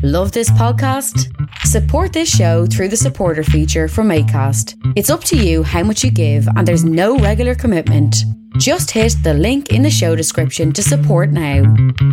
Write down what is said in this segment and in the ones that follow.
Love this podcast? Support this show through the supporter feature from Acast. It's up to you how much you give and there's no regular commitment. Just hit the link in the show description to support now.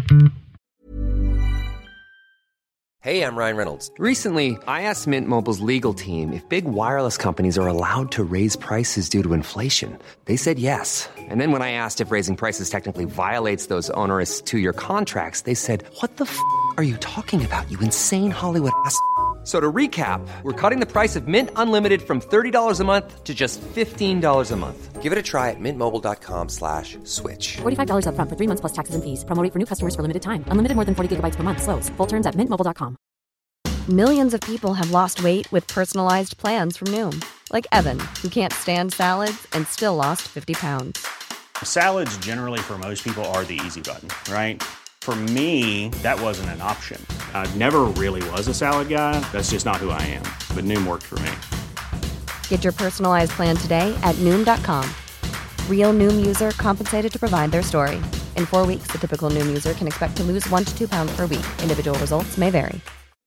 Hey, I'm Ryan Reynolds. Recently, I asked Mint Mobile's legal team if big wireless companies are allowed to raise prices due to inflation. They said yes. And then when I asked if raising prices technically violates those onerous two-year contracts, they said, "What the f*** are you talking about, you insane Hollywood ass?" So to recap, we're cutting the price of Mint Unlimited from $30 a month to just $15 a month. Give it a try at mintmobile.com/switch. $45 up front for 3 months plus taxes and fees. Promo rate for new customers for limited time. Unlimited more than 40 gigabytes per month. Slows full terms at mintmobile.com. Millions of people have lost weight with personalized plans from Noom. Like Evan, who can't stand salads and still lost 50 pounds. Salads generally for most people are the easy button, right? For me, that wasn't an option. I never really was a salad guy. That's just not who I am. But Noom worked for me. Get your personalized plan today at Noom.com. Real Noom user compensated to provide their story. In 4 weeks, the typical Noom user can expect to lose 1 to 2 pounds per week. Individual results may vary.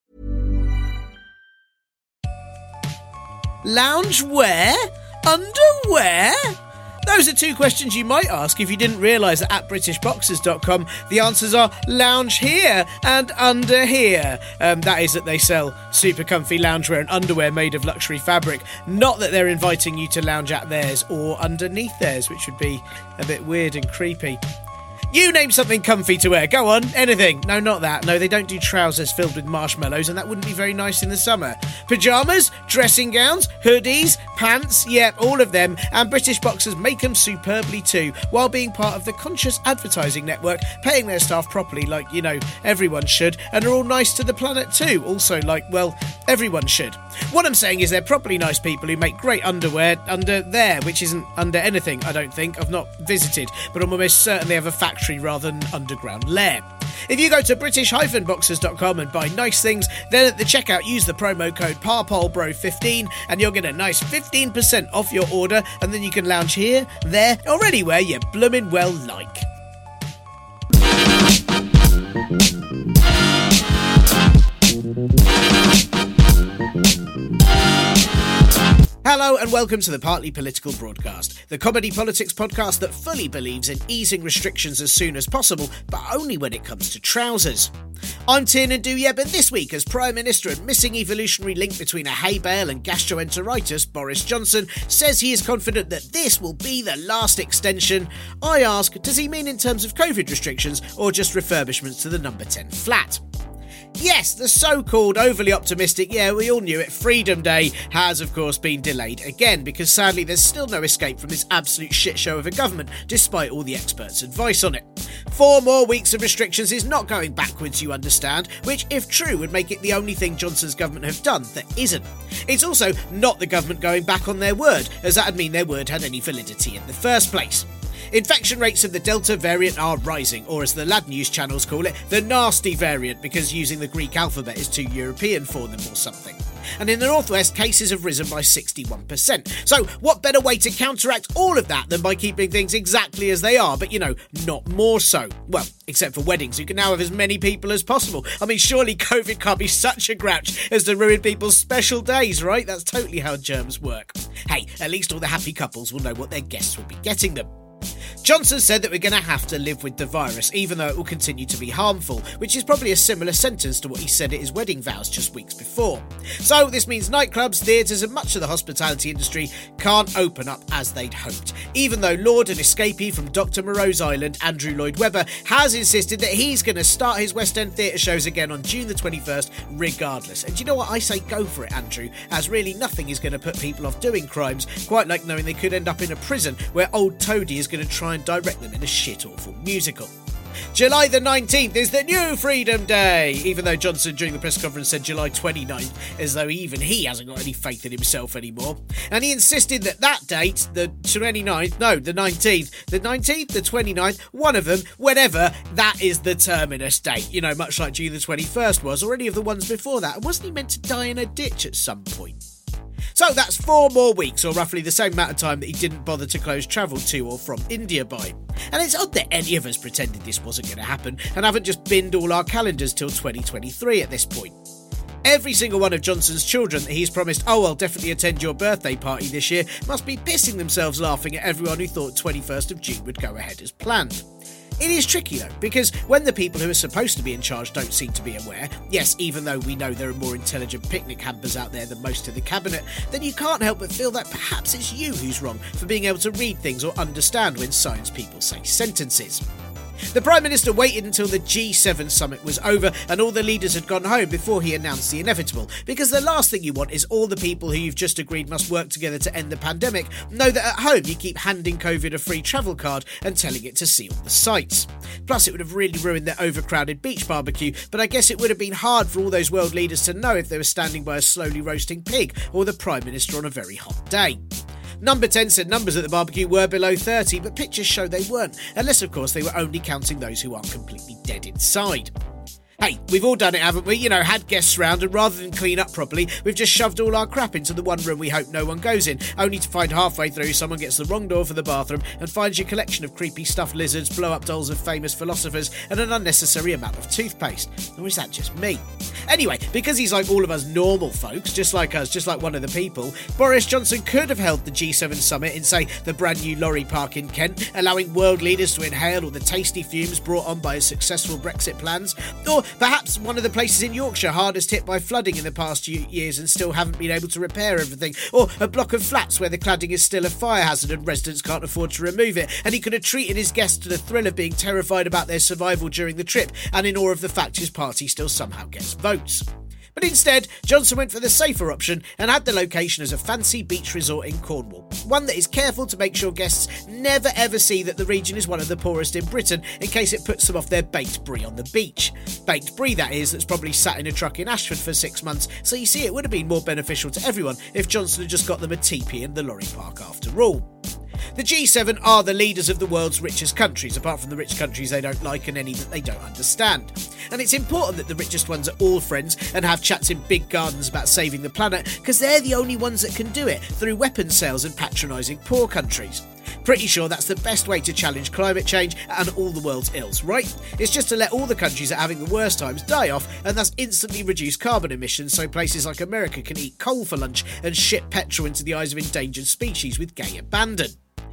Loungewear? Underwear? Those are two questions you might ask if you didn't realise that at BritishBoxers.com the answers are lounge here and under here. That is that they sell super comfy loungewear and underwear made of luxury fabric. Not that they're inviting you to lounge at theirs or underneath theirs, which would be a bit weird and creepy. You name something comfy to wear. Go on, anything. No, not that. No, they don't do trousers filled with marshmallows, and that wouldn't be very nice in the summer. Pyjamas, dressing gowns, hoodies, pants, yep, all of them. And British Boxers make them superbly too, while being part of the Conscious Advertising Network, paying their staff properly like, you know, everyone should, and are all nice to the planet too. Also, like, well, everyone should. What I'm saying is they're properly nice people who make great underwear under there, which isn't under anything, I don't think. I've not visited, but I'm almost certain they have a factory rather than underground lair. If you go to British-Boxers.com and buy nice things, then at the checkout use the promo code PARPOLBRO15 and you'll get a nice 15% off your order, and then you can lounge here, there, or anywhere you bloomin' well like. Hello and welcome to the Partly Political Broadcast, the comedy politics podcast that fully believes in easing restrictions as soon as possible, but only when it comes to trousers. I'm Tiernan Douieb, and this week, as Prime Minister and missing evolutionary link between a hay bale and gastroenteritis, Boris Johnson says he is confident that this will be the last extension, I ask, does he mean in terms of COVID restrictions or just refurbishments to the number 10 flat? Yes, the so-called overly optimistic, yeah, we all knew it, Freedom Day has, of course, been delayed again because sadly there's still no escape from this absolute shit show of a government, despite all the experts' advice on it. 4 more weeks of restrictions is not going backwards, you understand, which, if true, would make it the only thing Johnson's government have done that isn't. It's also not the government going back on their word, as that would mean their word had any validity in the first place. Infection rates of the Delta variant are rising, or as the lad news channels call it, the nasty variant, because using the Greek alphabet is too European for them or something. And in the northwest, cases have risen by 61%. So what better way to counteract all of that than by keeping things exactly as they are, but, you know, not more so. Well, except for weddings, you can now have as many people as possible. I mean, surely COVID can't be such a grouch as to ruin people's special days, right? That's totally how germs work. Hey, at least all the happy couples will know what their guests will be getting them. Johnson said that we're going to have to live with the virus, even though it will continue to be harmful, which is probably a similar sentence to what he said at his wedding vows just weeks before. So this means nightclubs, theatres and much of the hospitality industry can't open up as they'd hoped, even though Lord and escapee from Dr. Moreau's Island, Andrew Lloyd Webber, has insisted that he's going to start his West End theatre shows again on June the 21st, regardless. And do you know what? I say go for it, Andrew, as really nothing is going to put people off doing crimes, quite like knowing they could end up in a prison where old Toady is going to try and direct them in a shit-awful musical. July the 19th is the new Freedom Day, even though Johnson during the press conference said July 29th, as though even he hasn't got any faith in himself anymore. And he insisted that that date, the 29th, no, the 19th, the 19th, the 29th, one of them, whenever, that is the terminus date. You know, much like June the 21st was, or any of the ones before that. And wasn't he meant to die in a ditch at some point? So So that's 4 more weeks, or roughly the same amount of time that he didn't bother to close travel to or from India by. And it's odd that any of us pretended this wasn't going to happen and haven't just binned all our calendars till 2023 at this point. Every single one of Johnson's children that he's promised, oh, I'll definitely attend your birthday party this year, must be pissing themselves laughing at everyone who thought 21st of June would go ahead as planned. It is tricky though, because when the people who are supposed to be in charge don't seem to be aware, yes, even though we know there are more intelligent picnic hampers out there than most of the cabinet, then you can't help but feel that perhaps it's you who's wrong for being able to read things or understand when science people say sentences. The Prime Minister waited until the G7 summit was over and all the leaders had gone home before he announced the inevitable, because the last thing you want is all the people who you've just agreed must work together to end the pandemic know that at home you keep handing COVID a free travel card and telling it to see all the sights. Plus, it would have really ruined their overcrowded beach barbecue, but I guess it would have been hard for all those world leaders to know if they were standing by a slowly roasting pig or the Prime Minister on a very hot day. Number 10 said numbers at the barbecue were below 30, but pictures show they weren't, unless of course they were only counting those who aren't completely dead inside. Hey, we've all done it, haven't we? You know, had guests round and rather than clean up properly, we've just shoved all our crap into the one room we hope no one goes in, only to find halfway through someone gets the wrong door for the bathroom and finds your collection of creepy stuffed lizards, blow-up dolls of famous philosophers and an unnecessary amount of toothpaste. Or is that just me? Anyway, because he's like all of us normal folks, just like us, just like one of the people, Boris Johnson could have held the G7 summit in, say, the brand new lorry park in Kent, allowing world leaders to inhale all the tasty fumes brought on by his successful Brexit plans, or perhaps one of the places in Yorkshire hardest hit by flooding in the past few years and still haven't been able to repair everything, or a block of flats where the cladding is still a fire hazard and residents can't afford to remove it, and he could have treated his guests to the thrill of being terrified about their survival during the trip and in awe of the fact his party still somehow gets votes. But instead, Johnson went for the safer option and had the location as a fancy beach resort in Cornwall, one that is careful to make sure guests never ever see that the region is one of the poorest in Britain in case it puts them off their baked brie on the beach. Baked brie, that is, that's probably sat in a truck in Ashford for 6 months, so you see it would have been more beneficial to everyone if Johnson had just got them a teepee in the lorry park after all. The G7 are the leaders of the world's richest countries, apart from the rich countries they don't like and any that they don't understand. And it's important that the richest ones are all friends and have chats in big gardens about saving the planet, because they're the only ones that can do it through weapons sales and patronising poor countries. Pretty sure that's the best way to challenge climate change and all the world's ills, right? It's just to let all the countries that are having the worst times die off and thus instantly reduce carbon emissions so places like America can eat coal for lunch and ship petrol into the eyes of endangered species with gay abandon.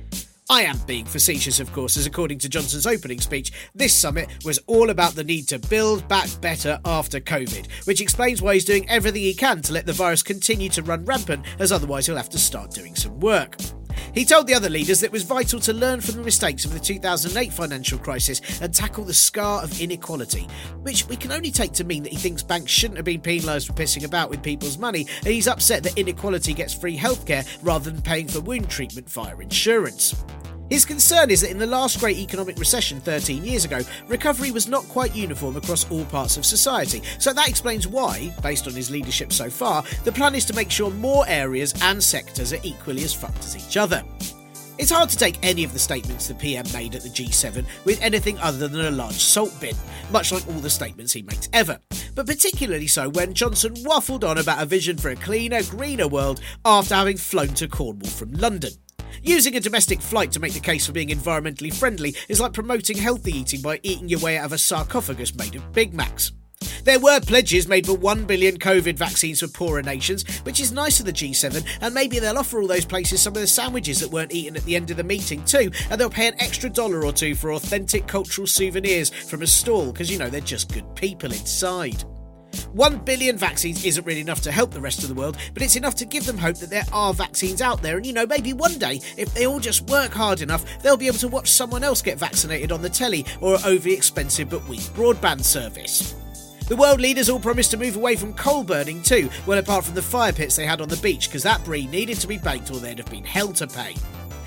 I am being facetious, of course, as according to Johnson's opening speech, this summit was all about the need to build back better after COVID, which explains why he's doing everything he can to let the virus continue to run rampant, as otherwise he'll have to start doing some work. He told the other leaders that it was vital to learn from the mistakes of the 2008 financial crisis and tackle the scar of inequality, which we can only take to mean that he thinks banks shouldn't have been penalised for pissing about with people's money, and he's upset that inequality gets free healthcare rather than paying for wound treatment via insurance. His concern is that in the last great economic recession 13 years ago, recovery was not quite uniform across all parts of society, so that explains why, based on his leadership so far, the plan is to make sure more areas and sectors are equally as fucked as each other. It's hard to take any of the statements the PM made at the G7 with anything other than a large salt bin, much like all the statements he makes ever, but particularly so when Johnson waffled on about a vision for a cleaner, greener world after having flown to Cornwall from London. Using a domestic flight to make the case for being environmentally friendly is like promoting healthy eating by eating your way out of a sarcophagus made of Big Macs. There were pledges made for 1 billion COVID vaccines for poorer nations, which is nice of the G7, and maybe they'll offer all those places some of the sandwiches that weren't eaten at the end of the meeting too, and they'll pay an extra $1 or $2 for authentic cultural souvenirs from a stall, because you know they're just good people inside. 1 billion vaccines isn't really enough to help the rest of the world, but it's enough to give them hope that there are vaccines out there, and you know, maybe one day, if they all just work hard enough, they'll be able to watch someone else get vaccinated on the telly or an overly expensive but weak broadband service. The world leaders all promised to move away from coal burning too, well apart from the fire pits they had on the beach, because that brie needed to be baked or there'd have been hell to pay.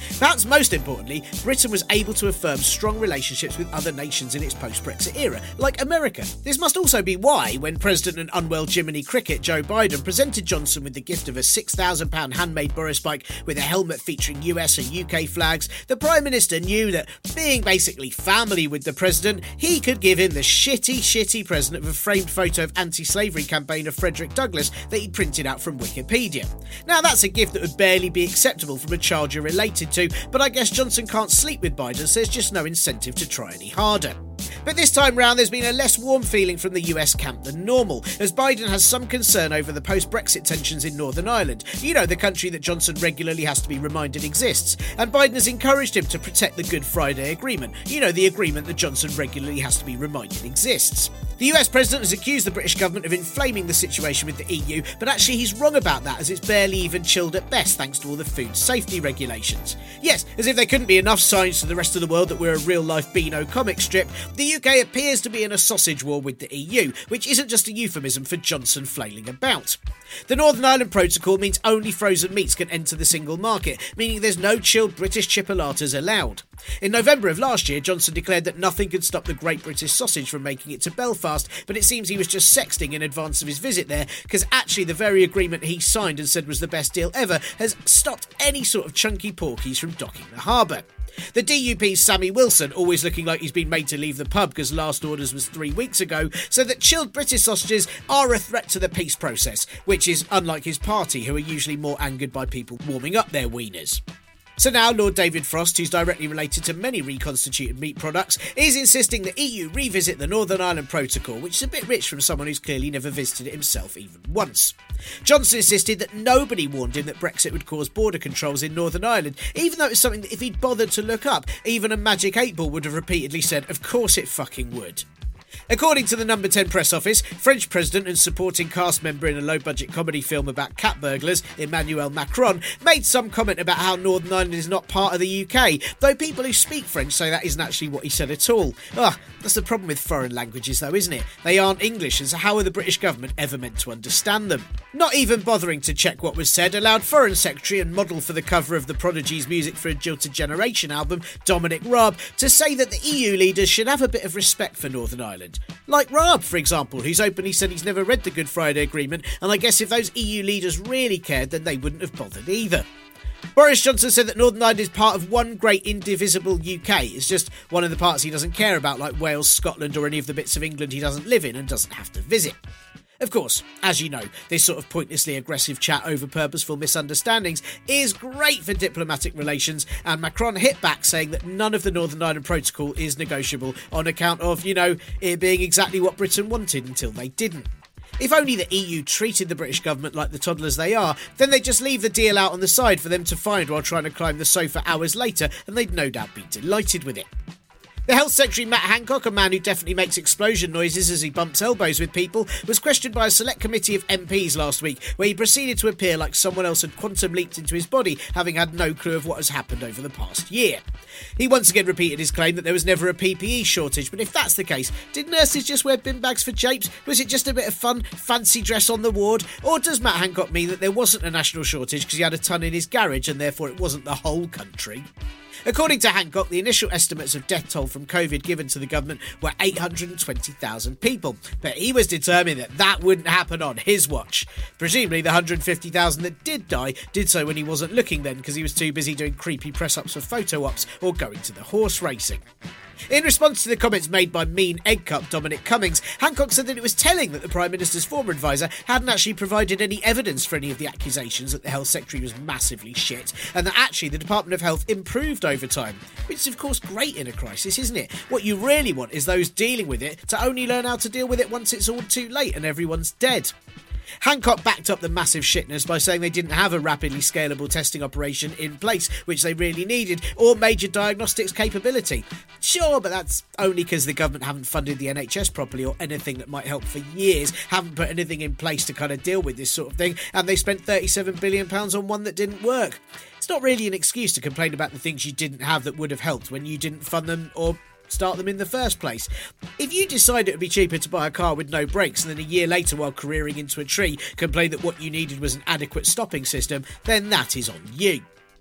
Perhaps most importantly, Britain was able to affirm strong relationships with other nations in its post-Brexit era, like America. This must also be why, when President and unwell Jiminy Cricket Joe Biden presented Johnson with the gift of a £6,000 handmade Boris bike with a helmet featuring US and UK flags, the Prime Minister knew that, being basically family with the President, he could give him the shitty present of a framed photo of anti-slavery campaigner Frederick Douglass that he'd printed out from Wikipedia. Now that's a gift that would barely be acceptable from a child you're related to, but I guess Johnson can't sleep with Biden, so there's just no incentive to try any harder. But this time round, there's been a less warm feeling from the US camp than normal, as Biden has some concern over the post-Brexit tensions in Northern Ireland. You know, the country that Johnson regularly has to be reminded exists. And Biden has encouraged him to protect the Good Friday Agreement. You know, the agreement that Johnson regularly has to be reminded exists. The US president has accused the British government of inflaming the situation with the EU, but actually he's wrong about that, as it's barely even chilled at best thanks to all the food safety regulations. Yes, as if there couldn't be enough signs to the rest of the world that we're a real-life Beano comic strip, the UK appears to be in a sausage war with the EU, which isn't just a euphemism for Johnson flailing about. The Northern Ireland Protocol means only frozen meats can enter the single market, meaning there's no chilled British chipolatas allowed. In November of last year, Johnson declared that nothing could stop the Great British Sausage from making it to Belfast, but it seems he was just sexting in advance of his visit there, because actually the very agreement he signed and said was the best deal ever has stopped any sort of chunky porkies from docking the harbour. The DUP's Sammy Wilson, always looking like he's been made to leave the pub because last orders was 3 weeks ago, so that chilled British sausages are a threat to the peace process, which is unlike his party, who are usually more angered by people warming up their wieners. So now Lord David Frost, who's directly related to many reconstituted meat products, is insisting the EU revisit the Northern Ireland Protocol, which is a bit rich from someone who's clearly never visited it himself even once. Johnson insisted that nobody warned him that Brexit would cause border controls in Northern Ireland, even though it was something that if he'd bothered to look up, even a Magic 8 Ball would have repeatedly said, of course it fucking would. According to the Number 10 press office, French president and supporting cast member in a low-budget comedy film about cat burglars, Emmanuel Macron, made some comment about how Northern Ireland is not part of the UK, though people who speak French say that isn't actually what he said at all. That's the problem with foreign languages though, isn't it? They aren't English, and so how are the British government ever meant to understand them? Not even bothering to check what was said allowed Foreign Secretary and model for the cover of the Prodigy's Music for a Jilted Generation album, Dominic Raab, to say that the EU leaders should have a bit of respect for Northern Ireland. Like Raab, for example, who's openly said he's never read the Good Friday Agreement, and I guess if those EU leaders really cared, then they wouldn't have bothered either. Boris Johnson said that Northern Ireland is part of one great indivisible UK. It's just one of the parts he doesn't care about, like Wales, Scotland, or any of the bits of England he doesn't live in and doesn't have to visit. Of course, as you know, this sort of pointlessly aggressive chat over purposeful misunderstandings is great for diplomatic relations, and Macron hit back saying that none of the Northern Ireland Protocol is negotiable on account of, it being exactly what Britain wanted until they didn't. If only the EU treated the British government like the toddlers they are, then they'd just leave the deal out on the side for them to find while trying to climb the sofa hours later, and they'd no doubt be delighted with it. The Health Secretary Matt Hancock, a man who definitely makes explosion noises as he bumps elbows with people, was questioned by a select committee of MPs last week, where he proceeded to appear like someone else had quantum leaped into his body, having had no clue of what has happened over the past year. He once again repeated his claim that there was never a PPE shortage, but if that's the case, did nurses just wear bin bags for japes? Was it just a bit of fun, fancy dress on the ward? Or does Matt Hancock mean that there wasn't a national shortage because he had a ton in his garage and therefore it wasn't the whole country? According to Hancock, the initial estimates of death toll from COVID given to the government were 820,000 people, but he was determined that that wouldn't happen on his watch. Presumably the 150,000 that did die did so when he wasn't looking then, because he was too busy doing creepy press-ups for photo ops or going to the horse racing. In response to the comments made by mean egg cup Dominic Cummings, Hancock said that it was telling that the Prime Minister's former advisor hadn't actually provided any evidence for any of the accusations that the Health Secretary was massively shit, and that actually the Department of Health improved over time, which is of course great in a crisis, isn't it? What you really want is those dealing with it to only learn how to deal with it once it's all too late and everyone's dead. Hancock backed up the massive shitness by saying they didn't have a rapidly scalable testing operation in place, which they really needed, or major diagnostics capability. Sure, but that's only because the government haven't funded the NHS properly or anything that might help for years, haven't put anything in place to kind of deal with this sort of thing, and they spent £37 billion on one that didn't work. It's not really an excuse to complain about the things you didn't have that would have helped when you didn't fund them or start them in the first place. If you decide it would be cheaper to buy a car with no brakes and then a year later, while careering into a tree, complain that what you needed was an adequate stopping system, then that is on you.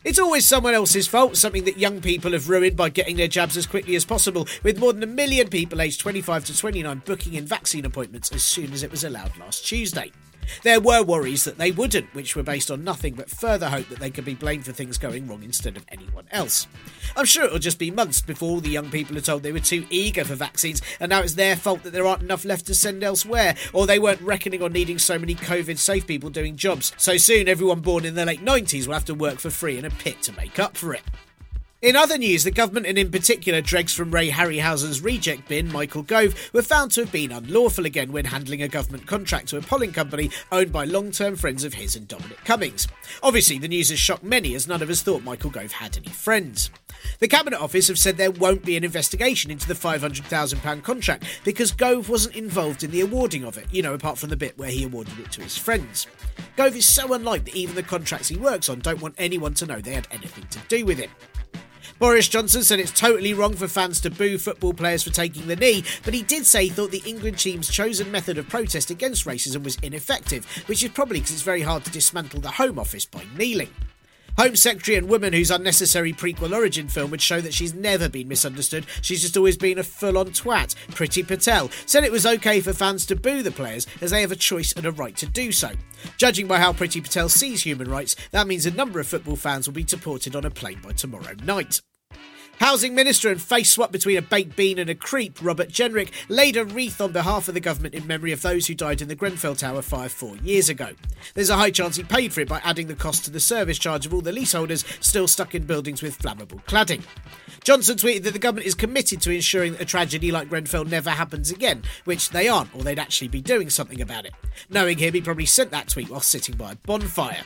It's always someone else's fault, something that young people have ruined by getting their jabs as quickly as possible, with more than 1 million people aged 25 to 29 booking in vaccine appointments as soon as it was allowed last Tuesday. There were worries that they wouldn't, which were based on nothing but further hope that they could be blamed for things going wrong instead of anyone else. I'm sure it'll just be months before all the young people are told they were too eager for vaccines and now it's their fault that there aren't enough left to send elsewhere, or they weren't reckoning on needing so many COVID-safe people doing jobs, so soon everyone born in the late 90s will have to work for free in a pit to make up for it. In other news, the government, and in particular dregs from Ray Harryhausen's reject bin, Michael Gove, were found to have been unlawful again when handling a government contract to a polling company owned by long-term friends of his and Dominic Cummings. Obviously, the news has shocked many, as none of us thought Michael Gove had any friends. The Cabinet Office have said there won't be an investigation into the £500,000 contract because Gove wasn't involved in the awarding of it, apart from the bit where he awarded it to his friends. Gove is so unlike that even the contracts he works on don't want anyone to know they had anything to do with it. Boris Johnson said it's totally wrong for fans to boo football players for taking the knee, but he did say he thought the England team's chosen method of protest against racism was ineffective, which is probably because it's very hard to dismantle the Home Office by kneeling. Home Secretary and woman whose unnecessary prequel origin film would show that she's never been misunderstood, she's just always been a full-on twat, Priti Patel, said it was okay for fans to boo the players as they have a choice and a right to do so. Judging by how Priti Patel sees human rights, that means a number of football fans will be deported on a plane by tomorrow night. Housing Minister and face swap between a baked bean and a creep, Robert Jenrick, laid a wreath on behalf of the government in memory of those who died in the Grenfell Tower fire 4 years ago. There's a high chance he paid for it by adding the cost to the service charge of all the leaseholders still stuck in buildings with flammable cladding. Johnson tweeted that the government is committed to ensuring that a tragedy like Grenfell never happens again, which they aren't, or they'd actually be doing something about it. Knowing him, he probably sent that tweet while sitting by a bonfire.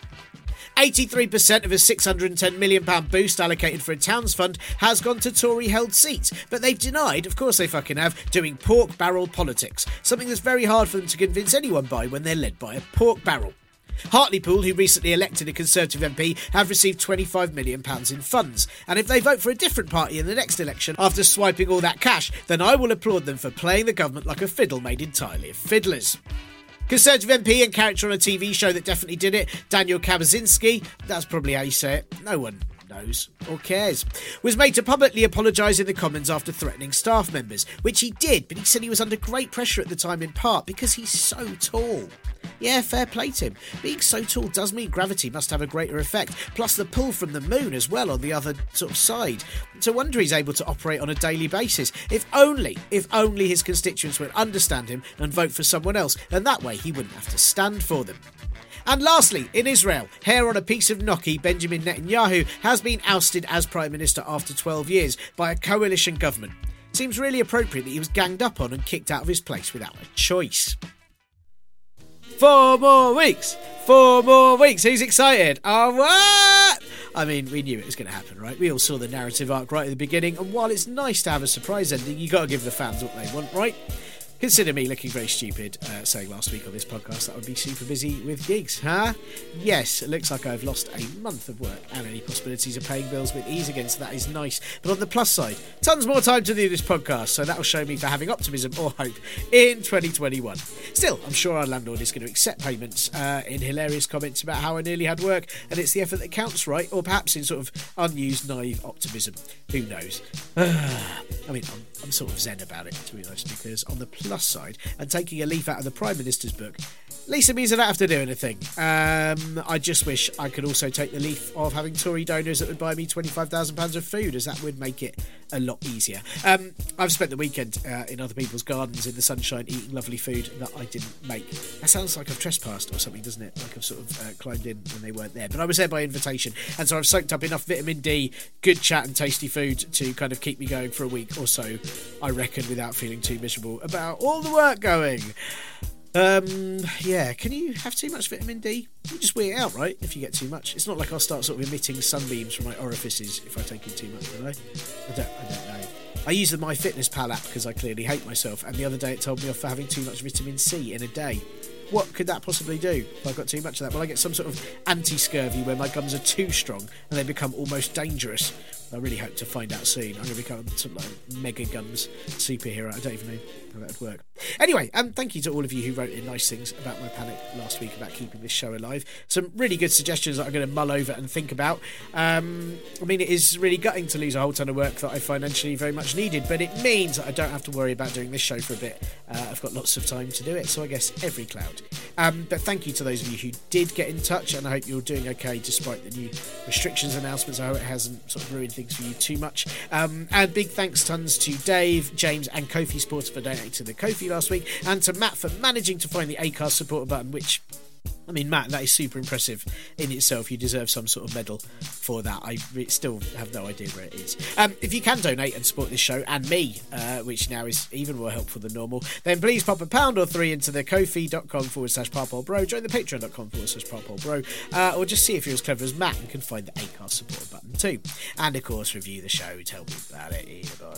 83% of a £610 million boost allocated for a Towns fund has gone to Tory-held seats, but they've denied, of course they fucking have, doing pork barrel politics, something that's very hard for them to convince anyone by when they're led by a pork barrel. Hartlepool, who recently elected a Conservative MP, have received £25 million in funds, and if they vote for a different party in the next election after swiping all that cash, then I will applaud them for playing the government like a fiddle made entirely of fiddlers. Conservative MP and character on a TV show that definitely did it, Daniel Kabaczynski, that's probably how you say it, no one knows or cares, was made to publicly apologise in the Commons after threatening staff members, which he did, but he said he was under great pressure at the time in part because he's so tall. Yeah, fair play to him. Being so tall does mean gravity must have a greater effect, plus the pull from the moon as well on the other sort of side. No wonder he's able to operate on a daily basis. If only his constituents would understand him and vote for someone else, and that way he wouldn't have to stand for them. And lastly, in Israel, hair on a piece of gnocchi, Benjamin Netanyahu has been ousted as Prime Minister after 12 years by a coalition government. Seems really appropriate that he was ganged up on and kicked out of his place without a choice. 4 more weeks! 4 more weeks! Who's excited? Oh, what? I mean, we knew it was going to happen, right? We all saw the narrative arc right at the beginning, and while it's nice to have a surprise ending, you got to give the fans what they want, right? Consider me looking very stupid saying last week on this podcast that I would be super busy with gigs, huh? Yes, it looks like I've lost a month of work and any possibilities of paying bills with ease again, so that is nice. But on the plus side, tons more time to do this podcast, so that will show me for having optimism or hope in 2021. Still, I'm sure our landlord is going to accept payments in hilarious comments about how I nearly had work, and it's the effort that counts, right? Or perhaps in sort of unused, naive optimism. Who knows? I mean, I'm sort of zen about it, to be honest, because on the plus side, and taking a leaf out of the Prime Minister's book, at least it means I don't have to do anything. I just wish I could also take the leaf of having Tory donors that would buy me £25,000 of food, as that would make it a lot easier. I've spent the weekend in other people's gardens in the sunshine eating lovely food that I didn't make. That sounds like I've trespassed or something, doesn't it? Like I've sort of climbed in when they weren't there. But I was there by invitation, and so I've soaked up enough vitamin D, good chat and tasty food to kind of keep me going for a week or so, I reckon, without feeling too miserable about all the work going. Yeah, can you have too much vitamin D? You just weigh it out, right? If you get too much. It's not like I'll start sort of emitting sunbeams from my orifices if I take in too much, will I? I don't know. I use the MyFitnessPal app because I clearly hate myself, and the other day it told me off for having too much vitamin C in a day. What could that possibly do if I've got too much of that? Well, I get some sort of anti-scurvy where my gums are too strong and they become almost dangerous. I really hope to find out soon. I'm going to become some like Mega Guns superhero. I don't even know how that would work. Anyway, thank you to all of you who wrote in nice things about my panic last week about keeping this show alive. Some really good suggestions that I'm going to mull over and think about. I mean, it is really gutting to lose a whole ton of work that I financially very much needed, but it means that I don't have to worry about doing this show for a bit. I've got lots of time to do it, so I guess every cloud. But thank you to those of you who did get in touch, and I hope you're doing okay despite the new restrictions announcements. I hope it hasn't sort of ruined things for you too much. And big thanks tons to Dave, James and Kofi Sports for donating to the Kofi last week, and to Matt for managing to find the Acast supporter button, which, I mean, Matt, that is super impressive in itself. You deserve some sort of medal for that. I still have no idea where it is. If you can donate and support this show and me, which now is even more helpful than normal, then please pop £1 or £3 into the kofi.com/parpolbro, join the patreon.com/parpolbro, or just see if you're as clever as Matt and can find the Acast support button too. And of course, review the show, tell me about it.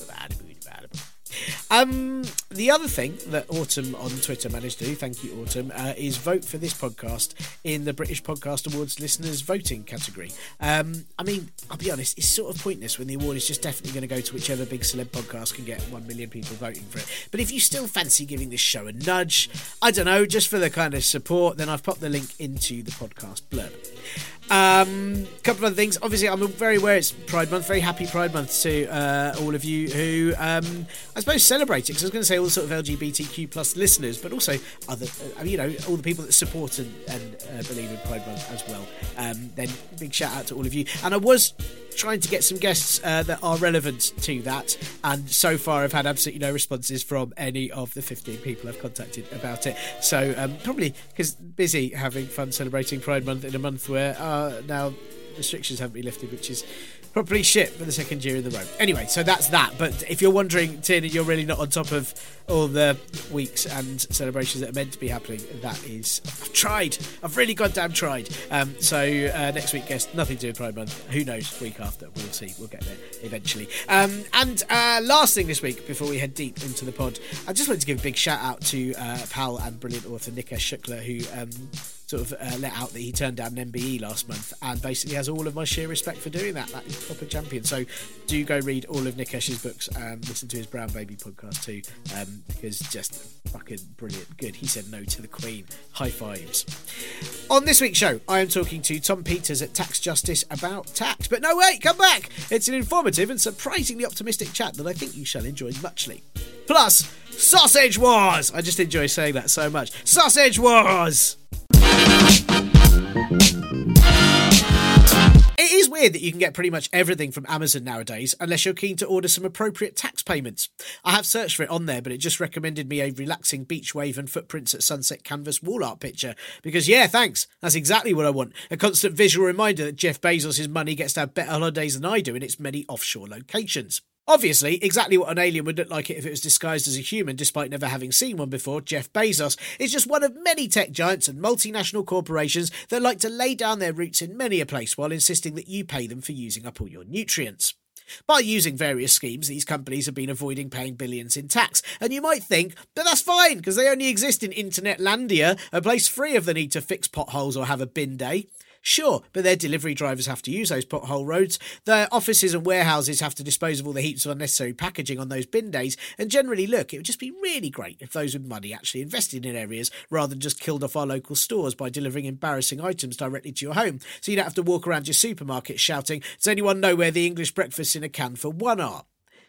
The other thing that Autumn on Twitter managed to do, thank you Autumn, is vote for this podcast in the British Podcast Awards listeners voting category. I mean, I'll be honest, it's sort of pointless when the award is just definitely going to go to whichever big celeb podcast can get 1 million people voting for it. But if you still fancy giving this show a nudge, I don't know, just for the kind of support, then I've popped the link into the podcast blurb. Couple of other things. Obviously, I'm very aware it's Pride Month. Very happy Pride Month to all of you who, I suppose, celebrate it. Because I was going to say all the sort of LGBTQ plus listeners, but also other, all the people that support and believe in Pride Month as well. Then big shout out to all of you. And I was trying to get some guests that are relevant to that, and so far I've had absolutely no responses from any of the 15 people I've contacted about it. So probably because busy having fun celebrating Pride Month in a month where now restrictions haven't been lifted, which is probably shit for the second year in the row. Anyway, so that's that. But if you're wondering, Tina, you're really not on top of all the weeks and celebrations that are meant to be happening, that is, I've tried. I've really goddamn tried. So next week, guest, nothing to do with Pride Month. Who knows? Week after, we'll see. We'll get there eventually. And last thing this week, before we head deep into the pod, I just wanted to give a big shout out to pal and brilliant author Nikesh Shukla, who sort of let out that he turned down an MBE last month, and basically has all of my sheer respect for doing that. That is proper champion. So do go read all of Nikesh's books and listen to his Brown Baby podcast too, because just fucking brilliant. Good. He said no to the Queen. High fives. On this week's show, I am talking to Tom Peters at Tax Justice about tax. But no, wait, come back. It's an informative and surprisingly optimistic chat that I think you shall enjoy muchly. Plus, Sausage Wars. I just enjoy saying that so much. Sausage Wars. It is weird that you can get pretty much everything from Amazon nowadays, unless you're keen to order some appropriate tax payments. I have searched for it on there, but it just recommended me a relaxing beach wave and footprints at sunset canvas wall art picture. Because yeah, thanks. That's exactly what I want. A constant visual reminder that Jeff Bezos' money gets to have better holidays than I do in its many offshore locations. Obviously, exactly what an alien would look like if it was disguised as a human, despite never having seen one before, Jeff Bezos is just one of many tech giants and multinational corporations that like to lay down their roots in many a place while insisting that you pay them for using up all your nutrients. By using various schemes, these companies have been avoiding paying billions in tax. And you might think, but that's fine, because they only exist in Internetlandia, a place free of the need to fix potholes or have a bin day. Sure, but their delivery drivers have to use those pothole roads, their offices and warehouses have to dispose of all the heaps of unnecessary packaging on those bin days, and generally, look, it would just be really great if those with money actually invested in areas rather than just killed off our local stores by delivering embarrassing items directly to your home, so you don't have to walk around your supermarket shouting, does anyone know where the English breakfasts in a can for one are?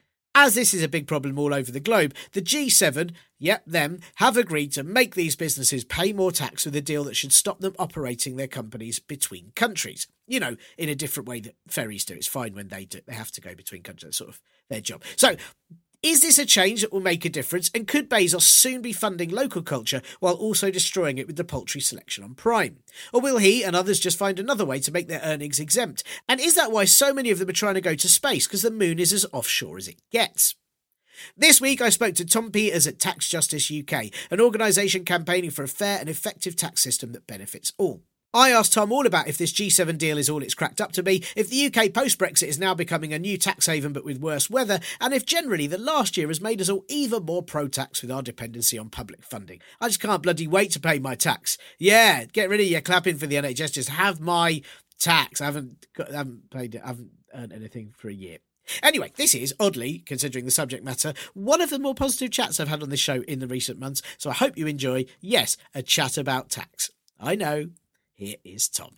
As this is a big problem all over the globe, the G7, yep, them, have agreed to make these businesses pay more tax with a deal that should stop them operating their companies between countries. You know, in a different way that ferries do. It's fine when they do. They have to go between countries. That's sort of their job. So, is this a change that will make a difference? And could Bezos soon be funding local culture while also destroying it with the paltry selection on Prime? Or will he and others just find another way to make their earnings exempt? And is that why so many of them are trying to go to space? Because the moon is as offshore as it gets. This week I spoke to Tom Peters at Tax Justice UK, an organisation campaigning for a fair and effective tax system that benefits all. I asked Tom all about if this G7 deal is all it's cracked up to be, if the UK post-Brexit is now becoming a new tax haven but with worse weather, and if generally the last year has made us all even more pro-tax with our dependency on public funding. I just can't bloody wait to pay my tax. Yeah, get rid of your clapping for the NHS, just have my tax. I haven't paid it, I haven't earn anything for a year. Anyway, this is, oddly, considering the subject matter, one of the more positive chats I've had on this show in the recent months, so I hope you enjoy, yes, a chat about tax. I know. Here is Tom.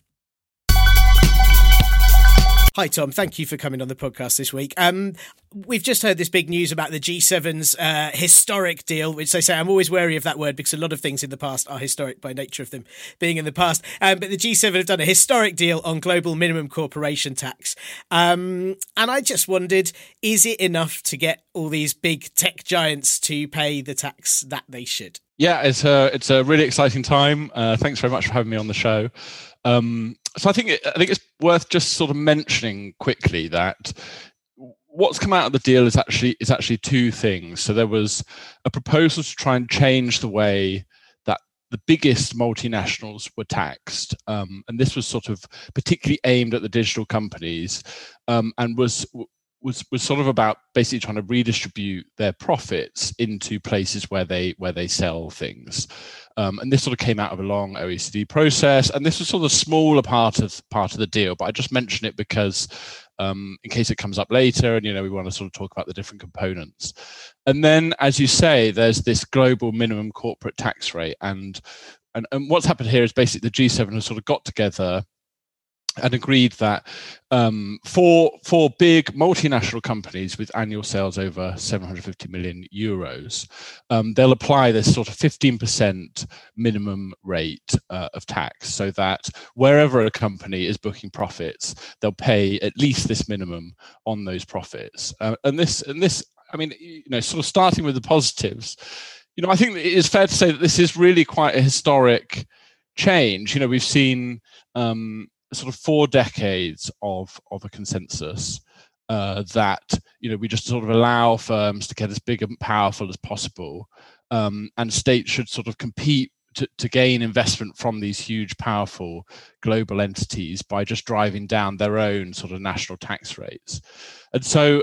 Hi, Tom. Thank you for coming on the podcast this week. We've just heard this big news about the G7's historic deal, which they say, I'm always wary of that word because a lot of things in the past are historic by nature of them being in the past. But the G7 have done a historic deal on global minimum corporation tax. And I just wondered, is it enough to get all these big tech giants to pay the tax that they should? Yeah, it's a really exciting time. Thanks very much for having me on the show. So I think it's worth just sort of mentioning quickly that what's come out of the deal is actually two things. So there was a proposal to try and change the way that the biggest multinationals were taxed, and this was sort of particularly aimed at the digital companies, and was sort of about basically trying to redistribute their profits into places where they sell things. And this sort of came out of a long OECD process, and this was sort of a smaller part of the deal. But I just mention it because in case it comes up later, and we want to sort of talk about the different components. And then, as you say, there's this global minimum corporate tax rate, and what's happened here is basically the G7 has sort of got together and agreed that for big multinational companies with annual sales over 750 million euros, they'll apply this sort of 15% minimum rate of tax, so that wherever a company is booking profits, they'll pay at least this minimum on those profits. And this, I mean, sort of starting with the positives, I think it is fair to say that this is really quite a historic change. We've seen sort of 4 decades of a consensus that we just sort of allow firms to get as big and powerful as possible, and states should sort of compete to gain investment from these huge, powerful global entities by just driving down their own sort of national tax rates. And so,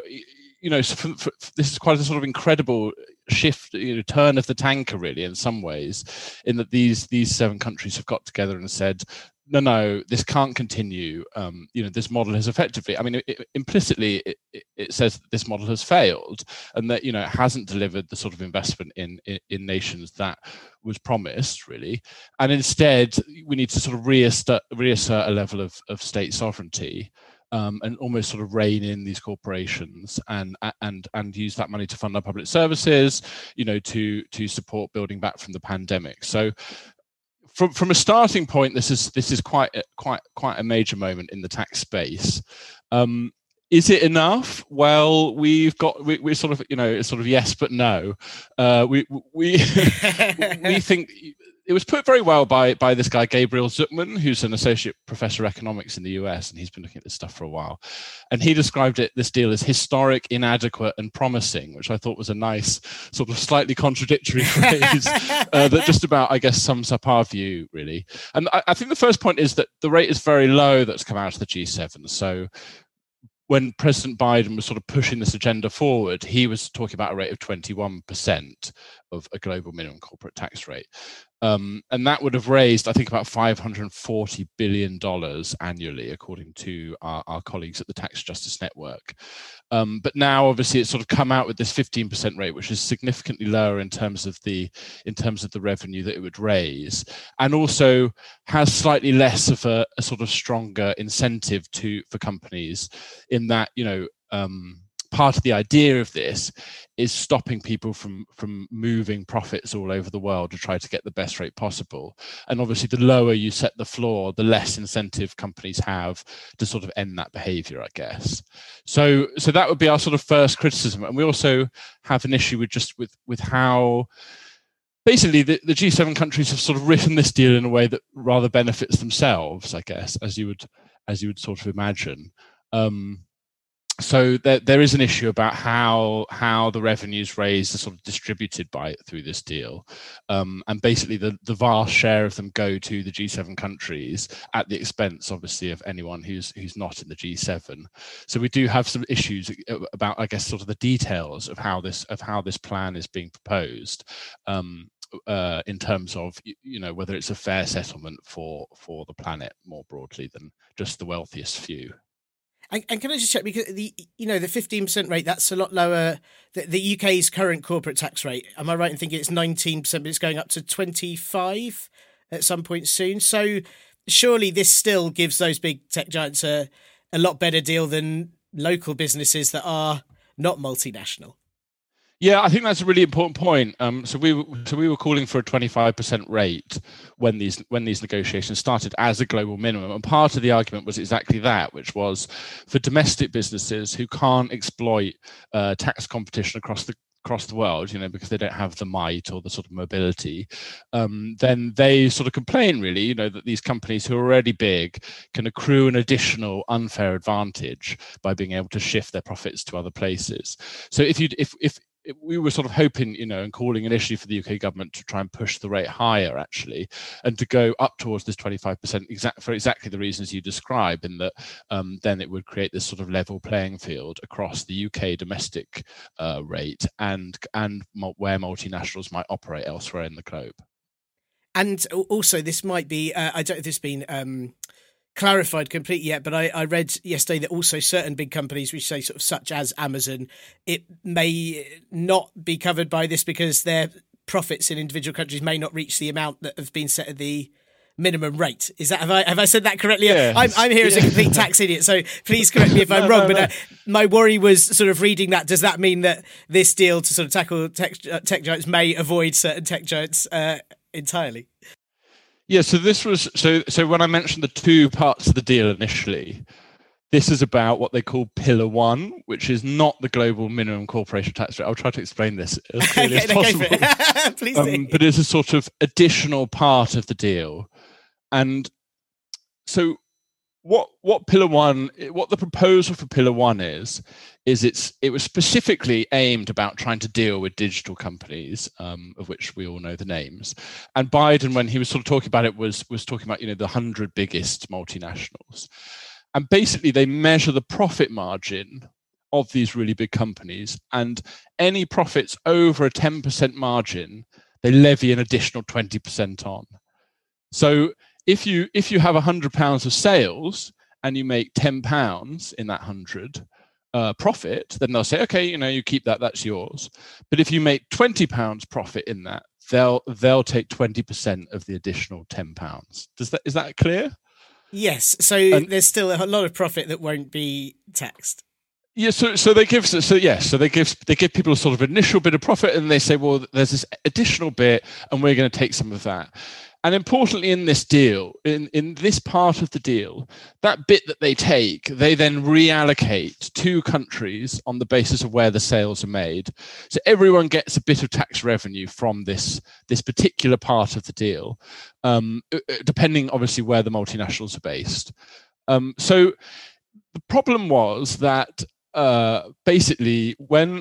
this is quite a sort of incredible shift, turn of the tanker, really, in some ways, in that these 7 countries have got together and said, no, this can't continue. This model has effectively, implicitly, it says that this model has failed, and that it hasn't delivered the sort of investment in nations that was promised, really. And instead, we need to sort of reassert a level of state sovereignty, and almost sort of rein in these corporations and use that money to fund our public services, to support building back from the pandemic. So, From a starting point, this is quite a major moment in the tax space. Is it enough? Well, we're sort of it's sort of yes but no. We we think it was put very well by this guy Gabriel Zucman, who's an associate professor of economics in the US, and he's been looking at this stuff for a while. And he described this deal as historic, inadequate, and promising, which I thought was a nice sort of slightly contradictory phrase that just about, I guess, sums up our view, really. And I think the first point is that the rate is very low that's come out of the G7. So when President Biden was sort of pushing this agenda forward, he was talking about a rate of 21% of a global minimum corporate tax rate. And that would have raised, I think, about $540 billion annually, according to our colleagues at the Tax Justice Network. But now, obviously, it's sort of come out with this 15% rate, which is significantly lower in terms of the revenue that it would raise, and also has slightly less of a sort of stronger incentive for companies, in that part of the idea of this is stopping people from moving profits all over the world to try to get the best rate possible. And obviously, the lower you set the floor, the less incentive companies have to sort of end that behavior, I guess. So that would be our sort of first criticism. And we also have an issue with how basically the G7 countries have sort of written this deal in a way that rather benefits themselves, I guess, as you would sort of imagine. So there is an issue about how the revenues raised are sort of distributed through this deal, and basically the vast share of them go to the G7 countries at the expense, obviously, of anyone who's not in the G7. So we do have some issues about, I guess, sort of the details of how this plan is being proposed, in terms of whether it's a fair settlement for the planet more broadly than just the wealthiest few. And can I just check, because the 15% rate, that's a lot lower. The UK's current corporate tax rate, am I right in thinking it's 19%, but it's going up to 25 at some point soon? So surely this still gives those big tech giants a lot better deal than local businesses that are not multinational. Yeah, I think that's a really important point. So we were calling for a 25% rate when these negotiations started as a global minimum, and part of the argument was exactly that, which was for domestic businesses who can't exploit tax competition across the world, because they don't have the might or the sort of mobility, then they sort of complain, really, that these companies who are already big can accrue an additional unfair advantage by being able to shift their profits to other places. So if we were sort of hoping, and calling initially for the UK government to try and push the rate higher, actually, and to go up towards this 25% for exactly the reasons you describe, in that then it would create this sort of level playing field across the UK domestic rate and where multinationals might operate elsewhere in the globe. And also, this might be, I don't know if this has been clarified completely yet, but I read yesterday that also certain big companies, which say sort of such as Amazon, it may not be covered by this because their profits in individual countries may not reach the amount that have been set at the minimum rate. Is that, have I said that correctly? Yes. I'm here as a complete tax idiot, so please correct me if I'm wrong. But my worry was sort of reading that. Does that mean that this deal to sort of tackle tech giants may avoid certain tech giants entirely? Yeah, so this was so when I mentioned the two parts of the deal initially, this is about what they call Pillar 1, which is not the global minimum corporation tax rate. I'll try to explain this as clearly as possible. Please do. But it's a sort of additional part of the deal. And so what Pillar 1, what the proposal for Pillar 1 is it was specifically aimed about trying to deal with digital companies, of which we all know the names. And Biden, when he was sort of talking about it, was talking about, the 100 biggest multinationals. And basically they measure the profit margin of these really big companies, and any profits over a 10% margin, they levy an additional 20% on. So if you have £100 of sales and you make £10 in that 100 profit, then they'll say, okay, you keep that, that's yours. But if you make £20 profit in that, they'll take 20% of the additional £10. Is that clear? Yes. So there's still a lot of profit that won't be taxed. Yeah, so they give people a sort of initial bit of profit, and they say, well, there's this additional bit, and we're going to take some of that. And importantly, in this deal, in this part of the deal, that bit that they take, they then reallocate to countries on the basis of where the sales are made. So everyone gets a bit of tax revenue from this particular part of the deal, depending obviously where the multinationals are based. So the problem was that basically when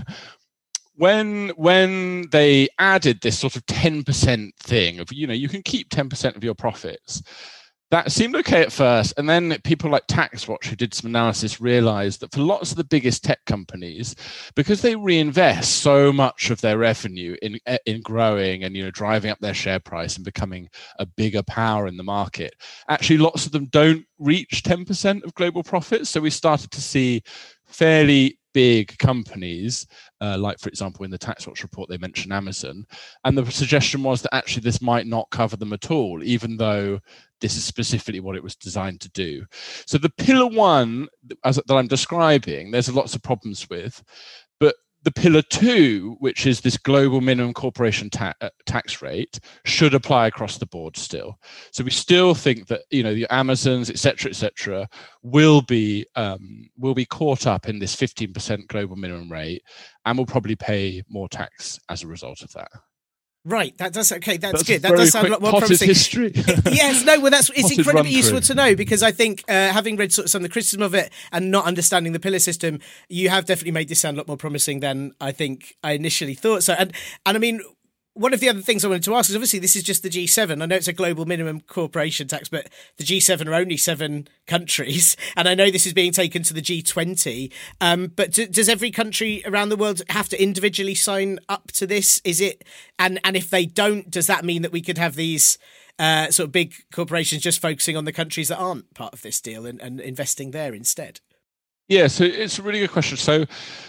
they added this sort of 10% thing of, you can keep 10% of your profits, that seemed okay at first. And then people like TaxWatch, who did some analysis, realized that for lots of the biggest tech companies, because they reinvest so much of their revenue in growing and, driving up their share price and becoming a bigger power in the market, actually lots of them don't reach 10% of global profits. So we started to see fairly big companies, like, for example, in the TaxWatch report, they mentioned Amazon. And the suggestion was that actually this might not cover them at all, even though this is specifically what it was designed to do. So the Pillar 1 that I'm describing, there's lots of problems with. But the Pillar 2, which is this global minimum corporation tax rate, should apply across the board still. So we still think that, the Amazons, et cetera, will be caught up in this 15% global minimum rate, and will probably pay more tax as a result of that. Right, that's okay. That's good. That does sound a lot more promising. History. Yes, no, well, it's incredibly useful to know, because I think having read sort of some of the criticism of it and not understanding the pillar system, you have definitely made this sound a lot more promising than I think I initially thought. So, and I mean, one of the other things I wanted to ask is, obviously this is just the G7. I know it's a global minimum corporation tax, but the G7 are only 7 countries. And I know this is being taken to the G20. But does every country around the world have to individually sign up to this? Is it, and if they don't, does that mean that we could have these sort of big corporations just focusing on the countries that aren't part of this deal and investing there instead? Yeah, so it's a really good question. So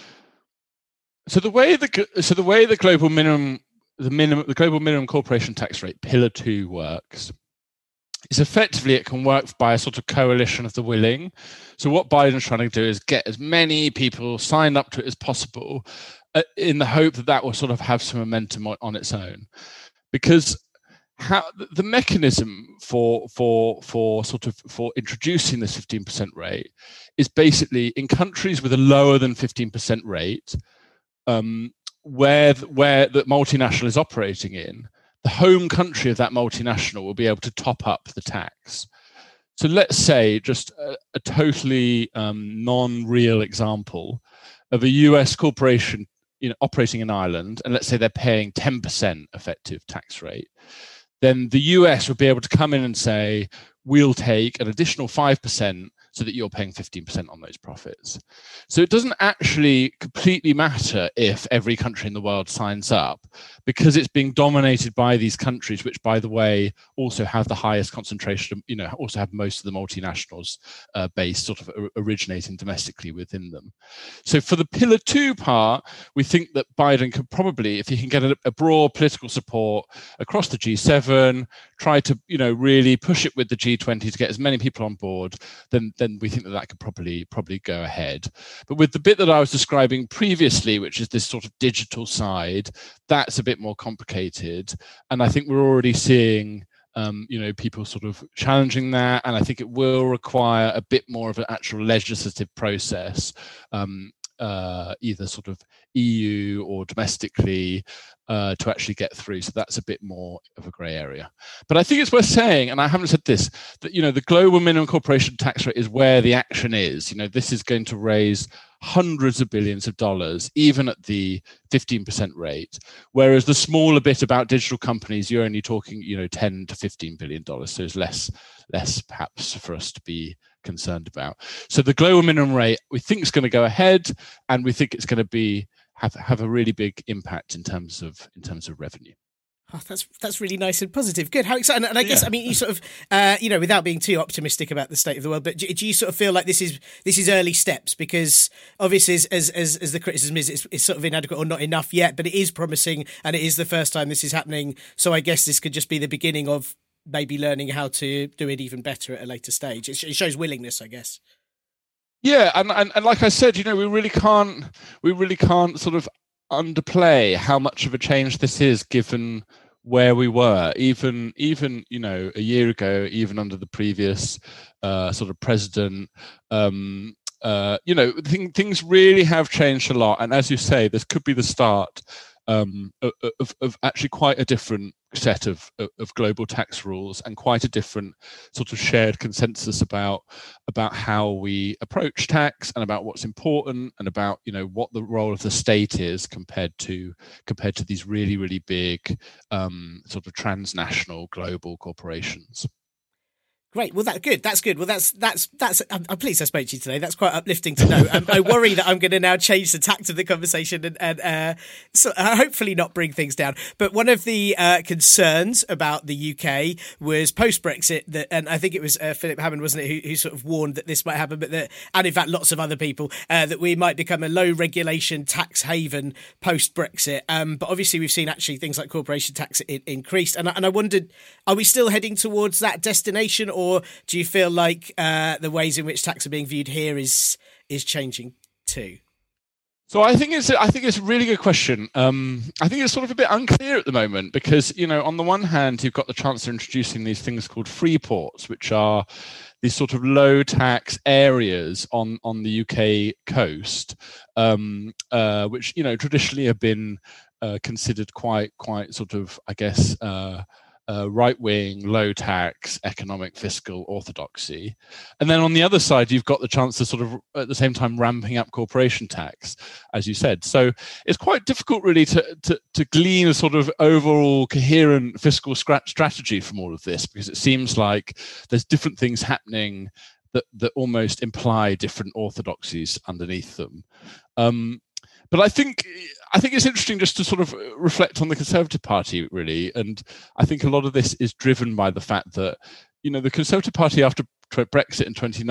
the way the global minimum corporation tax rate, Pillar 2, works is effectively it can work by a sort of coalition of the willing. So what Biden's trying to do is get as many people signed up to it as possible, in the hope that will sort of have some momentum on its own, because the mechanism for introducing this 15% rate is basically in countries with a lower than 15% rate, where the multinational is operating in, the home country of that multinational will be able to top up the tax. So let's say, just a totally non-real example of a US corporation, operating in Ireland, and let's say they're paying 10% effective tax rate, then the US would be able to come in and say, we'll take an additional 5% so that you're paying 15% on those profits. So it doesn't actually completely matter if every country in the world signs up, because it's being dominated by these countries, which, by the way, also have the highest concentration, also have most of the multinationals based sort of originating domestically within them. So for the Pillar 2 part, we think that Biden could probably, if he can get a broad political support across the G7, try to, really push it with the G20 to get as many people on board, then we think that could probably go ahead. But with the bit that I was describing previously, which is this sort of digital side, that's a bit more complicated. And I think we're already seeing, people sort of challenging that. And I think it will require a bit more of an actual legislative process, either sort of EU or domestically, to actually get through. So that's a bit more of a grey area. But I think it's worth saying, and I haven't said this, that the global minimum corporation tax rate is where the action is. This is going to raise hundreds of billions of dollars, even at the 15% rate. Whereas the smaller bit about digital companies, you're only talking, $10 to $15 billion. So it's less perhaps for us to be concerned about. So the global minimum rate, we think, is going to go ahead, and we think it's going to have a really big impact in terms of revenue. Oh, that's really nice and positive. Good. How exciting. And I guess, you sort of, without being too optimistic about the state of the world, but do you sort of feel like this is early steps? Because obviously, as the criticism is, it's sort of inadequate or not enough yet, but it is promising, and it is the first time this is happening. So I guess this could just be the beginning of maybe learning how to do it even better at a later stage. It shows willingness, I guess. Yeah, and like I said, we really can't sort of underplay how much of a change this is, given where we were even a year ago, even under the previous sort of president. Things really have changed a lot, and as you say, this could be the start of actually quite a different set of global tax rules, and quite a different sort of shared consensus about how we approach tax, and about what's important, and about what the role of the state is compared to these really, really big sort of transnational global corporations. Great. Well, that's good. Well, that's. I'm pleased I spoke to you today. That's quite uplifting to know. I worry that I'm going to now change the tact of the conversation and so hopefully not bring things down. But one of the concerns about the UK was post-Brexit, and I think it was Philip Hammond, wasn't it, who sort of warned that this might happen, and in fact lots of other people, that we might become a low-regulation tax haven post-Brexit. But obviously we've seen actually things like corporation tax increased, and I wondered, are we still heading towards that destination? Or do you feel like the ways in which tax are being viewed here is changing too? So I think it's a really good question. I think it's sort of a bit unclear at the moment, because on the one hand you've got the Chancellor introducing these things called free ports, which are these sort of low tax areas on the UK coast, which traditionally have been considered quite sort of, I guess, right-wing, low-tax, economic, fiscal orthodoxy. And then on the other side, you've got the chance to sort of, at the same time, ramping up corporation tax, as you said. So it's quite difficult, really, to glean a sort of overall coherent fiscal strategy from all of this, because it seems like there's different things happening that almost imply different orthodoxies underneath them. But I think it's interesting just to sort of reflect on the Conservative Party, really. And I think a lot of this is driven by the fact that, the Conservative Party, after Brexit in 2019,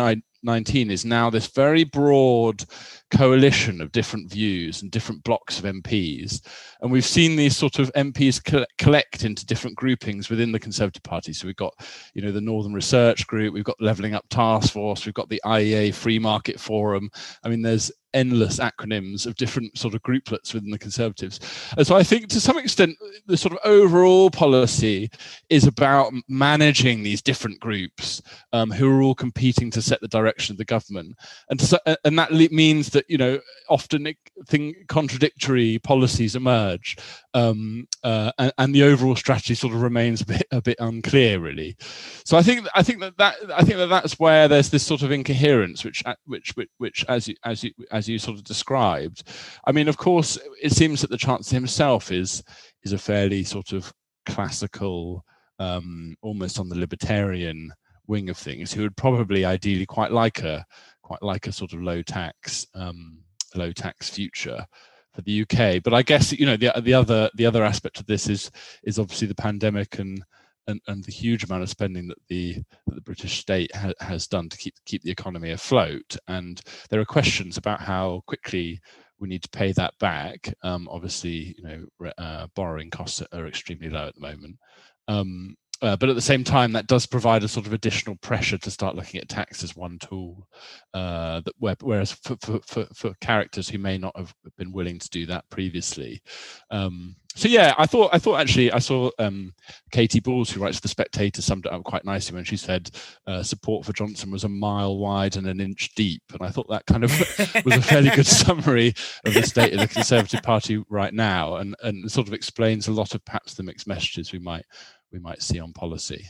COVID-19 is now this very broad coalition of different views and different blocks of MPs. And we've seen these sort of MPs collect into different groupings within the Conservative Party. So we've got, the Northern Research Group, we've got the Levelling Up Task Force, we've got the IEA Free Market Forum. I mean, there's endless acronyms of different sort of grouplets within the Conservatives. And so I think to some extent, the sort of overall policy is about managing these different groups who are all competing to set the direction of the government. And that means that, often contradictory policies emerge and the overall strategy sort of remains a bit unclear, really. So I think that's where there's this sort of incoherence, which as you sort of described. I mean, of course, it seems that the Chancellor himself is a fairly sort of classical, almost on the libertarian wing of things, who would probably ideally quite like a sort of low tax future for the UK. But I guess the other aspect of this is obviously the pandemic and the huge amount of spending that the British state has done to keep the economy afloat. And there are questions about how quickly we need to pay that back. Obviously, borrowing costs are extremely low at the moment. But at the same time, that does provide a sort of additional pressure to start looking at tax as one tool. Whereas for characters who may not have been willing to do that previously. So yeah, I thought actually I saw Katie Balls, who writes for The Spectator, summed it up quite nicely when she said support for Johnson was a mile wide and an inch deep, and I thought that kind of was a fairly good summary of the state of the Conservative Party right now, and sort of explains a lot of perhaps the mixed messages we might see on policy.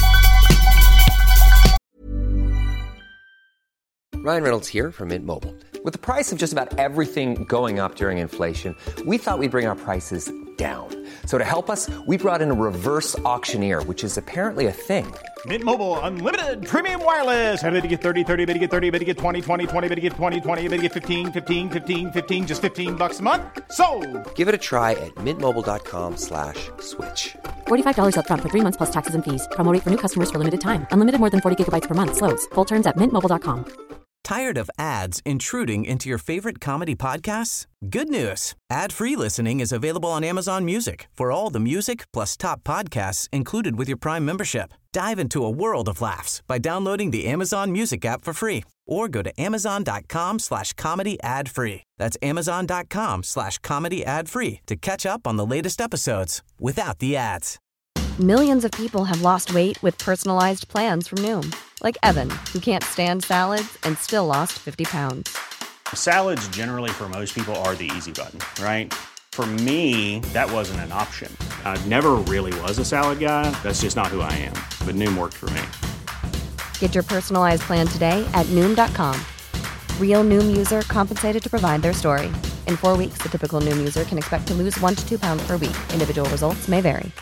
Ryan Reynolds here from Mint Mobile. With the price of just about everything going up during inflation, we thought we'd bring our prices down. So to help us, we brought in a reverse auctioneer, which is apparently a thing. Mint Mobile Unlimited Premium Wireless. How to get 30, 30, bit to get 30, bit to get 20, 20, 20, bit to get 20, 20, bit to get 15, 15, 15, 15, just $15 a month? Sold! Give it a try at mintmobile.com/switch. $45 up front for 3 months plus taxes and fees. Promo rate for new customers for limited time. Unlimited more than 40 gigabytes per month. Slows full terms at mintmobile.com. Tired of ads intruding into your favorite comedy podcasts? Good news. Ad-free listening is available on Amazon Music for all the music plus top podcasts included with your Prime membership. Dive into a world of laughs by downloading the Amazon Music app for free or go to amazon.com/comedy ad-free. That's amazon.com/comedy ad-free to catch up on the latest episodes without the ads. Millions of people have lost weight with personalized plans from Noom. Like Evan, who can't stand salads and still lost 50 pounds. Salads generally for most people are the easy button, right? For me, that wasn't an option. I never really was a salad guy. That's just not who I am. But Noom worked for me. Get your personalized plan today at Noom.com. Real Noom user compensated to provide their story. In 4 weeks, the typical Noom user can expect to lose 1 to 2 pounds per week. Individual results may vary.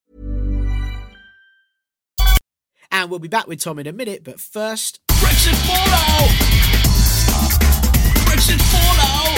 And we'll be back with Tom in a minute, but first... Brexit Fallout! Brexit Fallout!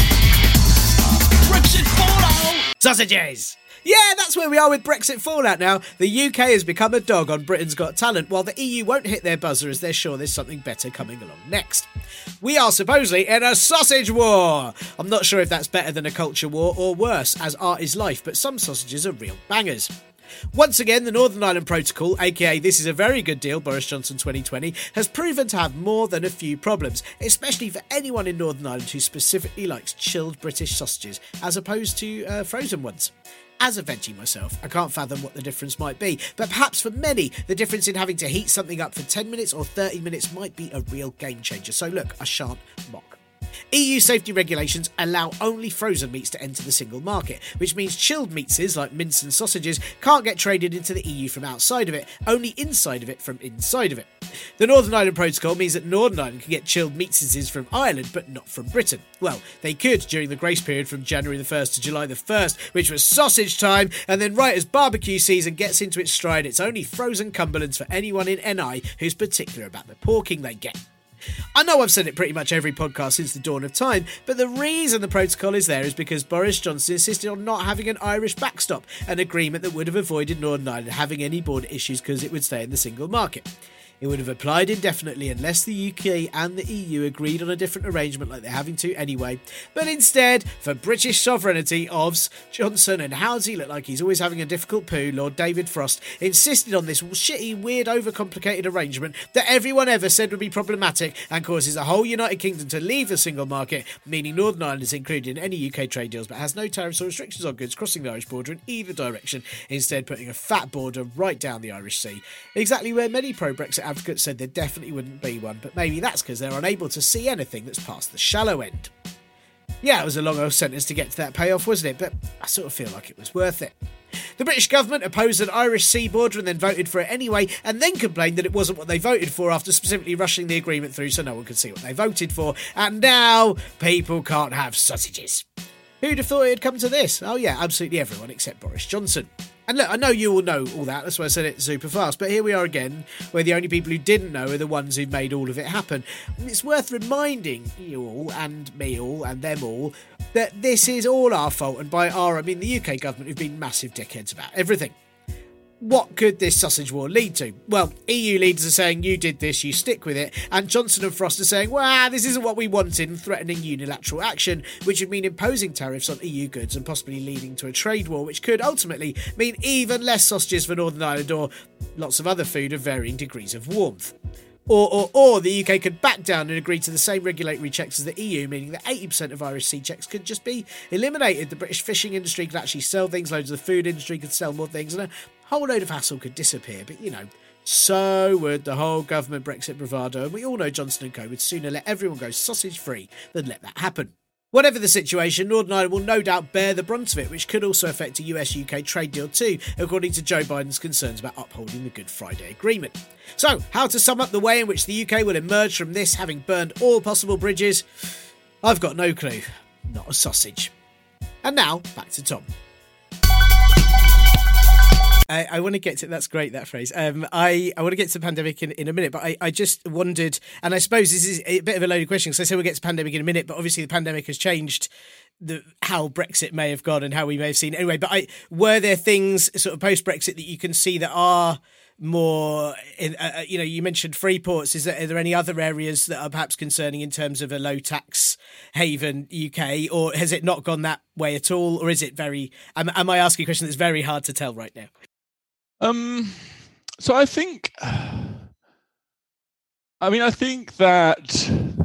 Brexit Fallout! Sausages! Yeah, that's where we are with Brexit Fallout now. The UK has become a dog on Britain's Got Talent, while the EU won't hit their buzzer as they're sure there's something better coming along next. We are supposedly in a sausage war! I'm not sure if that's better than a culture war or worse, as art is life, but some sausages are real bangers. Once again, the Northern Ireland Protocol, aka This Is a Very Good Deal, Boris Johnson 2020, has proven to have more than a few problems, especially for anyone in Northern Ireland who specifically likes chilled British sausages, as opposed to frozen ones. As a veggie myself, I can't fathom what the difference might be, but perhaps for many, the difference in having to heat something up for 10 minutes or 30 minutes might be a real game changer, so look, I shan't mock. EU safety regulations allow only frozen meats to enter the single market, which means chilled meatses like mince and sausages can't get traded into the EU from outside of it, only inside of it from inside of it. The Northern Ireland Protocol means that Northern Ireland can get chilled meatses from Ireland, but not from Britain. Well, they could during the grace period from January the 1st to July the 1st, which was sausage time, and then right as barbecue season gets into its stride, it's only frozen Cumberlands for anyone in NI who's particular about the porking they get. I know I've said it pretty much every podcast since the dawn of time, but the reason the protocol is there is because Boris Johnson insisted on not having an Irish backstop, an agreement that would have avoided Northern Ireland having any border issues because it would stay in the single market. It would have applied indefinitely unless the UK and the EU agreed on a different arrangement like they're having to anyway. But instead, for British sovereignty, OBS, Johnson, and how does he look like he's always having a difficult poo, Lord David Frost insisted on this shitty, weird, overcomplicated arrangement that everyone ever said would be problematic and causes the whole United Kingdom to leave the single market, meaning Northern Ireland is included in any UK trade deals but has no tariffs or restrictions on goods crossing the Irish border in either direction, instead putting a fat border right down the Irish Sea. Exactly where many pro-Brexit advocates said there definitely wouldn't be one, but maybe that's because they're unable to see anything that's past the shallow end. Yeah, it was a long old sentence to get to that payoff, wasn't it? But I sort of feel like it was worth it. The British government opposed an Irish sea border and then voted for it anyway, and then complained that it wasn't what they voted for after specifically rushing the agreement through so no one could see what they voted for. And now people can't have sausages. Who'd have thought it'd come to this? Oh yeah, absolutely everyone except Boris Johnson. And look, I know you all know all that, that's why I said it super fast, but here we are again, where the only people who didn't know are the ones who made all of it happen. And it's worth reminding you all, and me all, and them all, that this is all our fault, and by our, I mean the UK government who've been massive dickheads about everything. What could this sausage war lead to? Well, EU leaders are saying, you did this, you stick with it, and Johnson and Frost are saying, well, this isn't what we wanted, and threatening unilateral action, which would mean imposing tariffs on EU goods and possibly leading to a trade war, which could ultimately mean even less sausages for Northern Ireland or lots of other food of varying degrees of warmth. Or the UK could back down and agree to the same regulatory checks as the EU, meaning that 80% of Irish sea checks could just be eliminated. The British fishing industry could actually sell things, loads of the food industry could sell more things, and a whole load of hassle could disappear. But, you know, so would the whole government Brexit bravado, and we all know Johnson and Co would sooner let everyone go sausage-free than let that happen. Whatever the situation, Northern Ireland will no doubt bear the brunt of it, which could also affect a US-UK trade deal too, according to Joe Biden's concerns about upholding the Good Friday Agreement. So, how to sum up the way in which the UK will emerge from this, having burned all possible bridges? I've got no clue. Not a sausage. And now, back to Tom. I want to get to, that's great, that phrase. I want to get to the pandemic in a minute, but I just wondered, and I suppose this is a bit of a loaded question, because I say we'll get to pandemic in a minute, but obviously the pandemic has changed how Brexit may have gone and how we may have seen it anyway. But were there things sort of post-Brexit that you can see that are more, you mentioned free ports. Are there any other areas that are perhaps concerning in terms of a low tax haven UK, or has it not gone that way at all? Or is it very, am I asking a question that's very hard to tell right now? So I think that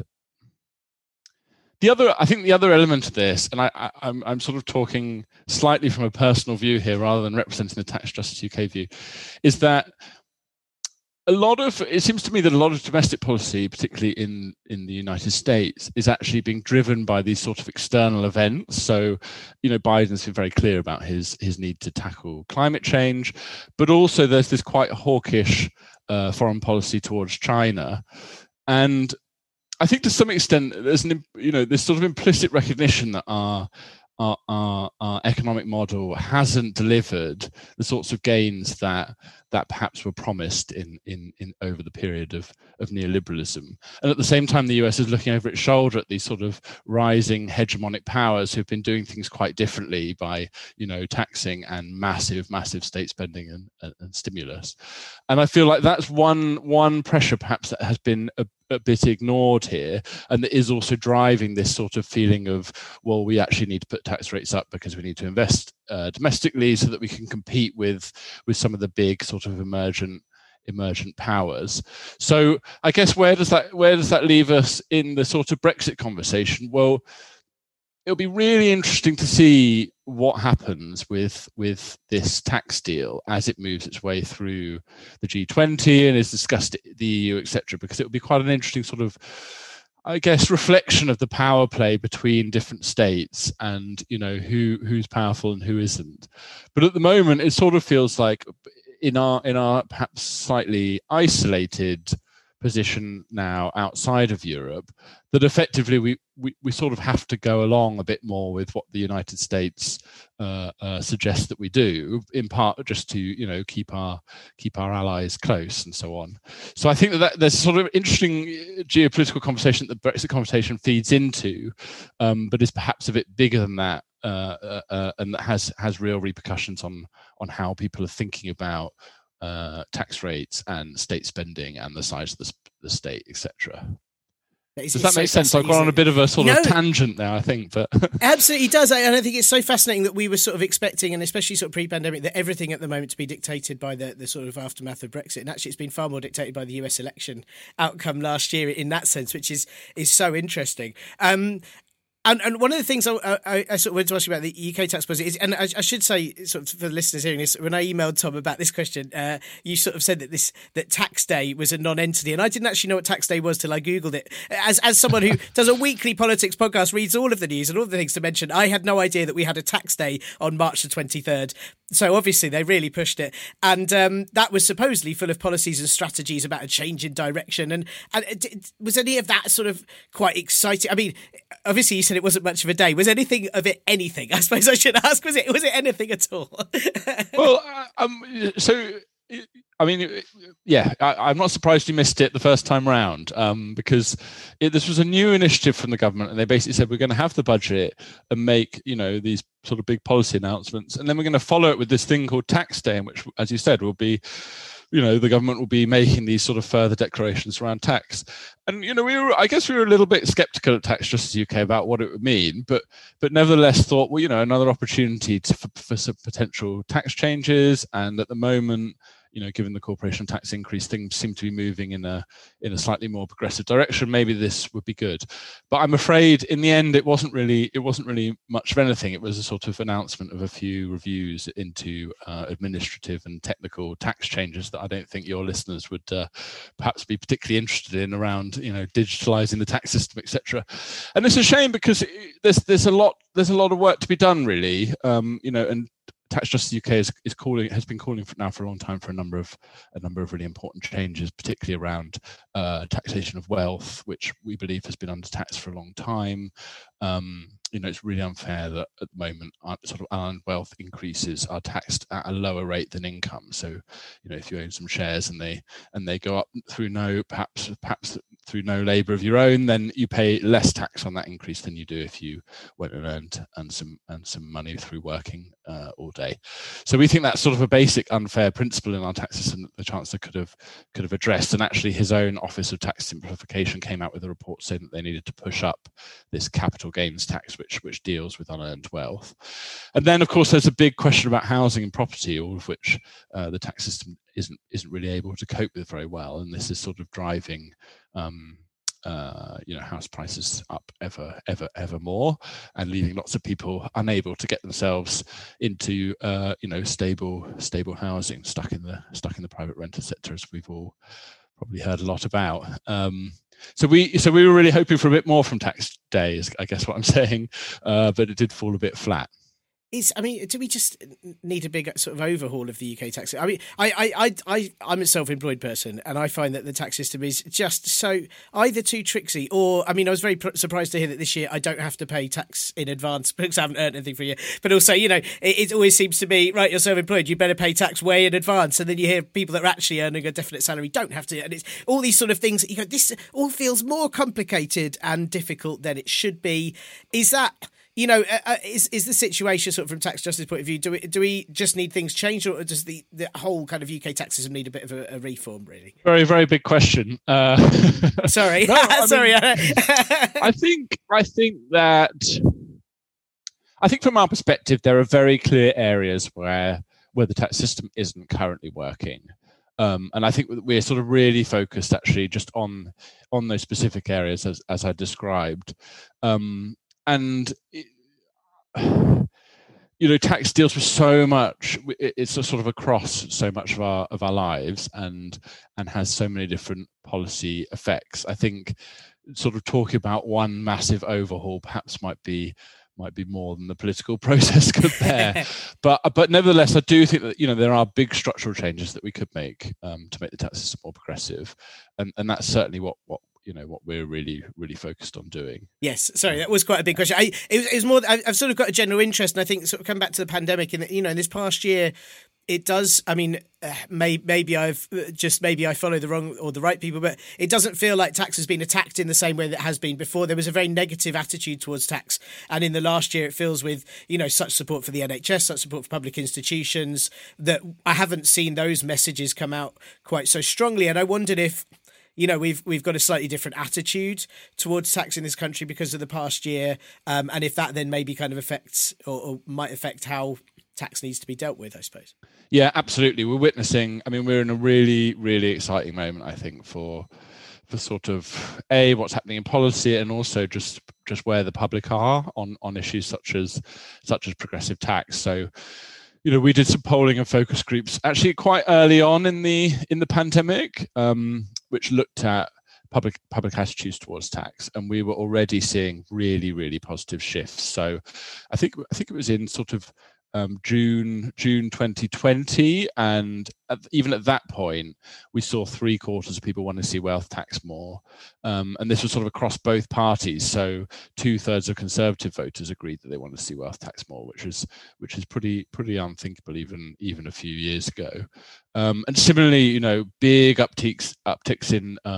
the other element of this, and I'm sort of talking slightly from a personal view here rather than representing the Tax Justice UK view, is that it seems to me that a lot of domestic policy, particularly in the United States, is actually being driven by these sort of external events. So, Biden's been very clear about his need to tackle climate change, but also there's this quite hawkish foreign policy towards China. And I think to some extent there's this sort of implicit recognition that our economic model hasn't delivered the sorts of gains that perhaps were promised in over the period of neoliberalism. And at the same time, the US is looking over its shoulder at these sort of rising hegemonic powers who've been doing things quite differently by, taxing and massive state spending and stimulus. And I feel like that's one pressure perhaps that has been a bit ignored here, and that is also driving this sort of feeling of, well, we actually need to put tax rates up because we need to invest domestically so that we can compete with some of the big sort of emergent powers. So I guess where does that leave us in the sort of Brexit conversation? Well, it'll be really interesting to see what happens with this tax deal as it moves its way through the G20 and is discussed at the EU, etc., because it will be quite an interesting sort of, I guess, reflection of the power play between different states and, who's powerful and who isn't. But at the moment, it sort of feels like in our perhaps slightly isolated position now outside of Europe, that effectively we sort of have to go along a bit more with what the United States suggests that we do, in part just to keep our allies close and so on. So I think that there's a sort of interesting geopolitical conversation that the Brexit conversation feeds into, but is perhaps a bit bigger than that, and that has real repercussions on how people are thinking about tax rates and state spending and the size of the state, etc. Does that make sense? I've gone on a bit of a sort of tangent now, I think, but absolutely does. And I think it's so fascinating that we were sort of expecting, and especially sort of pre-pandemic, that everything at the moment to be dictated by the sort of aftermath of Brexit. And actually, it's been far more dictated by the US election outcome last year in that sense, which is so interesting. And one of the things I sort of wanted to ask you about the UK tax policy is, and I should say, sort of for the listeners hearing this, when I emailed Tom about this question, you sort of said that tax day was a non-entity, and I didn't actually know what tax day was till I googled it. As someone who does a weekly politics podcast, reads all of the news and all the things to mention, I had no idea that we had a tax day on March the 23rd. So obviously they really pushed it, and that was supposedly full of policies and strategies about a change in direction. And was any of that sort of quite exciting? I mean, obviously you said it wasn't much of a day. Was anything of it anything? I suppose I should ask. Was it anything at all? Well, so. I mean, yeah, I'm not surprised you missed it the first time round, because this was a new initiative from the government, and they basically said we're going to have the budget and make, these sort of big policy announcements, and then we're going to follow it with this thing called Tax Day, in which, as you said, will be, the government will be making these sort of further declarations around tax. And I guess we were a little bit skeptical at Tax Justice UK about what it would mean, but nevertheless thought, well, another opportunity for some potential tax changes. And at the moment, given the corporation tax increase, things seem to be moving in a slightly more progressive direction. Maybe this would be good, but I'm afraid in the end it wasn't really much of anything. It was a sort of announcement of a few reviews into administrative and technical tax changes that I don't think your listeners would perhaps be particularly interested in, around digitalizing the tax system, etc. And it's a shame, because there's a lot of work to be done, really. And Tax Justice UK has been calling for a long time for a number of really important changes, particularly around taxation of wealth, which we believe has been undertaxed for a long time. It's really unfair that at the moment sort of earned wealth increases are taxed at a lower rate than income. So, if you own some shares and they go up through perhaps through no labour of your own, then you pay less tax on that increase than you do if you went and earned some money through working all day. So we think that's sort of a basic unfair principle in our tax system that the Chancellor could have addressed. And actually, his own Office of Tax Simplification came out with a report saying that they needed to push up this capital gains tax, which deals with unearned wealth. And then, of course, there's a big question about housing and property, all of which the tax system isn't really able to cope with very well. And this is sort of driving house prices up ever more, and leaving lots of people unable to get themselves into stable housing, stuck in the private rental sector, as we've all probably heard a lot about. So we were really hoping for a bit more from Tax Day, is I guess what I'm saying, but it did fall a bit flat. Do we just need a big sort of overhaul of the UK tax? I mean, I'm a self-employed person, and I find that the tax system is just so either too tricksy, or, I mean, I was very surprised to hear that this year I don't have to pay tax in advance because I haven't earned anything for a year. But also, it always seems to be, right, you're self-employed, you better pay tax way in advance. And then you hear people that are actually earning a definite salary don't have to. And it's all these sort of things that you go, this all feels more complicated and difficult than it should be. Is that... is the situation sort of from Tax Justice point of view, do we just need things changed, or does the whole kind of UK tax system need a bit of a reform, really? Very, very big question. Sorry. No, Sorry. I think from our perspective, there are very clear areas where the tax system isn't currently working. And I think we're sort of really focused actually just on those specific areas as I described. And tax deals with so much. It's a sort of across so much of our lives, and has so many different policy effects. I think sort of talking about one massive overhaul perhaps might be more than the political process could bear. but nevertheless, I do think that there are big structural changes that we could make to make the tax system more progressive, and that's certainly what we're really, really focused on doing. Yes, sorry, that was quite a big question. It was more. I've sort of got a general interest, and I think sort of come back to the pandemic. In this past year, It does. I mean, maybe I follow the wrong or the right people, but it doesn't feel like tax has been attacked in the same way that it has been before. There was a very negative attitude towards tax, and in the last year, it feels with such support for the NHS, such support for public institutions, that I haven't seen those messages come out quite so strongly. And I wondered if we've got a slightly different attitude towards tax in this country because of the past year, and if that then maybe kind of affects or might affect how tax needs to be dealt with, I suppose. Yeah, absolutely. We're in a really, really exciting moment, I think, for sort of what's happening in policy, and also just where the public are on issues such as progressive tax. So, we did some polling and focus groups actually quite early on in the pandemic, which looked at public attitudes towards tax, and we were already seeing really, really positive shifts. So I think it was in sort of June 2020, and even at that point, we saw 3/4 of people want to see wealth tax more, and this was sort of across both parties. So 2/3 of Conservative voters agreed that they want to see wealth tax more, which is pretty unthinkable even a few years ago. And similarly, big upticks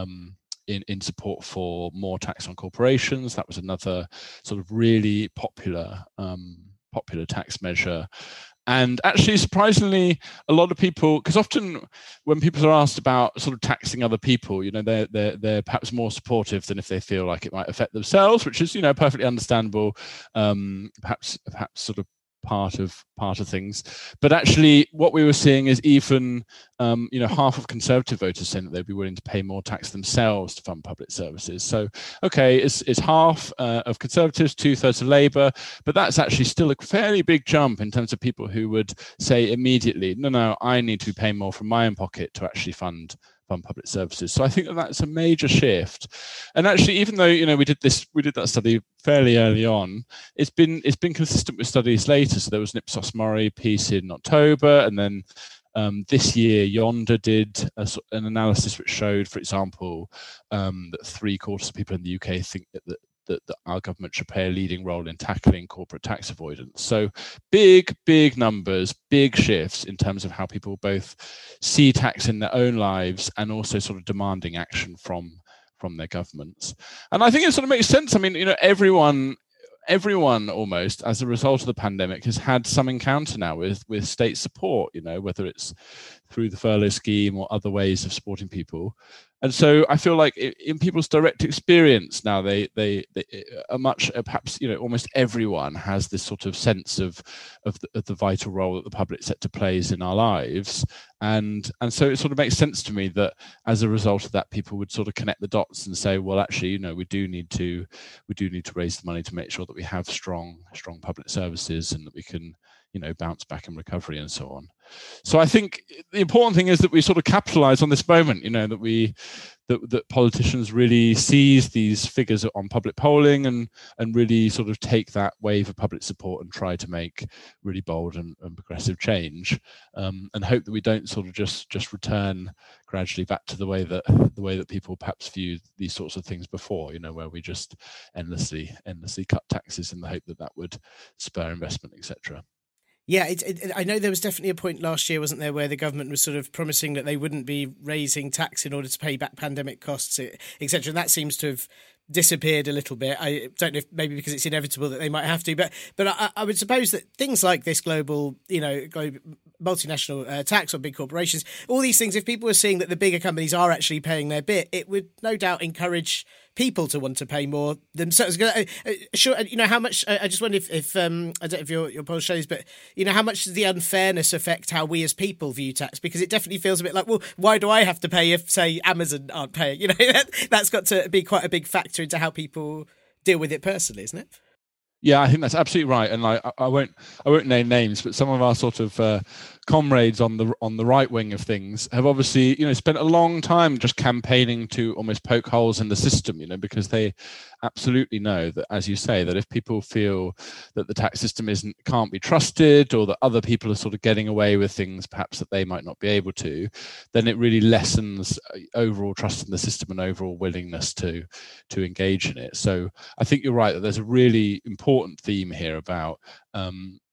in support for more tax on corporations. That was another sort of really popular tax measure. And actually, surprisingly, a lot of people, because often when people are asked about sort of taxing other people, they're perhaps more supportive than if they feel like it might affect themselves, which is perfectly understandable. Perhaps sort of part of things. But actually, what we were seeing is even half of Conservative voters saying that they'd be willing to pay more tax themselves to fund public services. So it's half of Conservatives, 2/3 of Labour, but that's actually still a fairly big jump in terms of people who would say immediately, no, I need to be paying more from my own pocket to actually fund public services. So I think that's a major shift. And actually, even though we did that study fairly early on, it's been consistent with studies later. So there was an Ipsos Mori piece in October, and then this year Yonder did an analysis which showed, for example, that 3/4 of people in the UK think that our government should play a leading role in tackling corporate tax avoidance. So big numbers, big shifts in terms of how people both see tax in their own lives and also sort of demanding action from their governments. And I think it sort of makes sense. I mean, everyone almost, as a result of the pandemic, has had some encounter now with state support, whether it's through the furlough scheme or other ways of supporting people. And so I feel like in people's direct experience now, they are much, perhaps, almost everyone has this sort of sense of the vital role that the public sector plays in our lives. And so it sort of makes sense to me that as a result of that, people would sort of connect the dots and say, well, actually, we do need to raise the money to make sure that we have strong public services and that we can, bounce back in recovery and so on. So I think the important thing is that we sort of capitalize on this moment, that politicians really seize these figures on public polling and really sort of take that wave of public support and try to make really bold and progressive change, and hope that we don't sort of just return gradually back to the way that people perhaps viewed these sorts of things before, where we just endlessly cut taxes in the hope that would spur investment, etc. Yeah, I know there was definitely a point last year, wasn't there, where the government was sort of promising that they wouldn't be raising tax in order to pay back pandemic costs, etc. And that seems to have disappeared a little bit. I don't know if maybe because it's inevitable that they might have to, but I would suppose that things like this global multinational tax on big corporations, all these things, if people were seeing that the bigger companies are actually paying their bit, it would no doubt encourage people to want to pay more themselves. Sure, how much? I just wonder if I don't know if your poll shows, but how much does the unfairness affect how we as people view tax? Because it definitely feels a bit like, well, why do I have to pay if, say, Amazon aren't paying? That's got to be quite a big factor into how people deal with it personally, isn't it? Yeah, I think that's absolutely right, and I won't name names, but some of our sort of comrades on the right wing of things have obviously spent a long time just campaigning to almost poke holes in the system, because they absolutely know that, as you say, that if people feel that the tax system can't be trusted, or that other people are sort of getting away with things perhaps that they might not be able to, then it really lessens overall trust in the system and overall willingness to engage in it. So I think you're right that there's a really important theme here about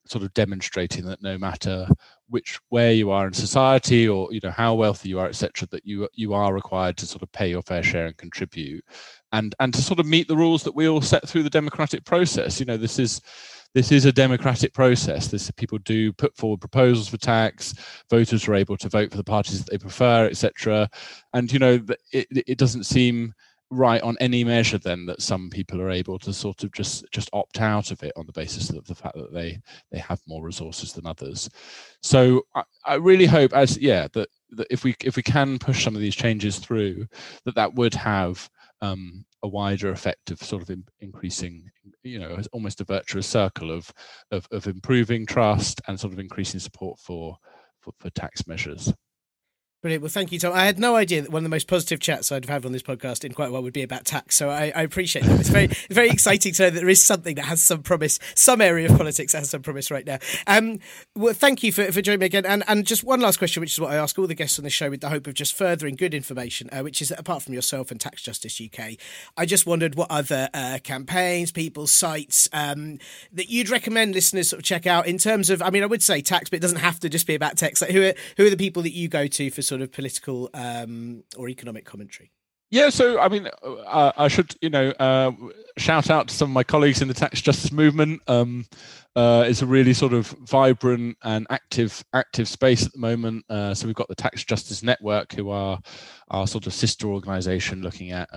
sort of demonstrating that no matter where you are in society, or how wealthy you are, etc., that you are required to sort of pay your fair share and contribute, and to sort of meet the rules that we all set through the democratic process. This is a democratic process. People do put forward proposals for tax. Voters are able to vote for the parties that they prefer, etc. And it doesn't seem right on any measure then that some people are able to sort of just opt out of it on the basis of the fact that they have more resources than others. So I really hope that if we can push some of these changes through, that would have a wider effect of sort of increasing, almost a virtuous circle of improving trust and sort of increasing support for tax measures. Brilliant. Well, thank you, Tom. I had no idea that one of the most positive chats I'd have had on this podcast in quite a while would be about tax. So I appreciate that. It's very, very exciting to know that there is something that has some promise, some area of politics that has some promise right now. Well, thank you for joining me again. And just one last question, which is what I ask all the guests on the show with the hope of just furthering good information, which is that apart from yourself and Tax Justice UK, I just wondered what other campaigns, people, sites that you'd recommend listeners sort of check out in terms of, I would say tax, but it doesn't have to just be about tax. Like who are the people that you go to for sort of political or economic commentary? Yeah, so I should shout out to some of my colleagues in the tax justice movement. It's a really sort of vibrant and active space at the moment. So we've got the Tax Justice Network, who are our sort of sister organisation, looking at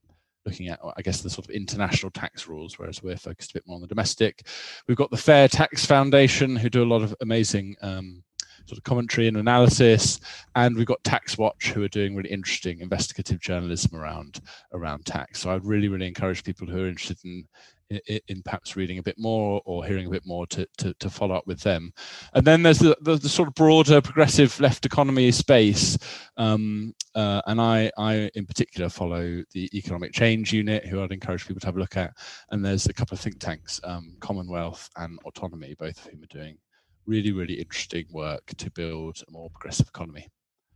I guess the sort of international tax rules, whereas we're focused a bit more on the domestic. We've got the Fair Tax Foundation, who do a lot of amazing sort of commentary and analysis, and we've got Tax Watch, who are doing really interesting investigative journalism around tax. So I'd really, really encourage people who are interested in perhaps reading a bit more or hearing a bit more to follow up with them. And then there's the sort of broader progressive left economy space, and I in particular follow the Economic Change Unit, who I'd encourage people to have a look at. And there's a couple of think tanks, Commonwealth and Autonomy, both of whom are doing really, really interesting work to build a more progressive economy.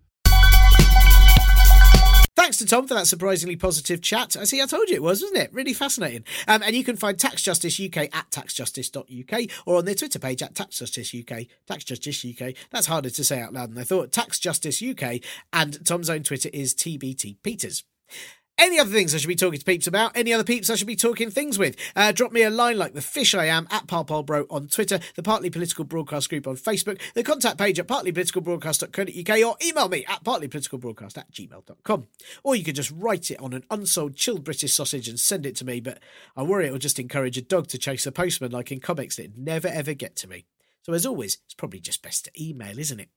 Thanks to Tom for that surprisingly positive chat. I told you it was, wasn't it? Really fascinating. And you can find Tax Justice UK at taxjustice.uk or on their Twitter page at Tax Justice UK. Tax Justice UK. That's harder to say out loud than I thought. Tax Justice UK, and Tom's own Twitter is TBT Peters. Any other things I should be talking to peeps about? Any other peeps I should be talking things with? Drop me a line like the fish I am at PalPalBro on Twitter, the Partly Political Broadcast group on Facebook, the contact page at partlypoliticalbroadcast.co.uk, or email me at partlypoliticalbroadcast@gmail.com. Or you can just write it on an unsold chilled British sausage and send it to me, but I worry it'll just encourage a dog to chase a postman like in comics that never ever get to me. So as always, it's probably just best to email, isn't it?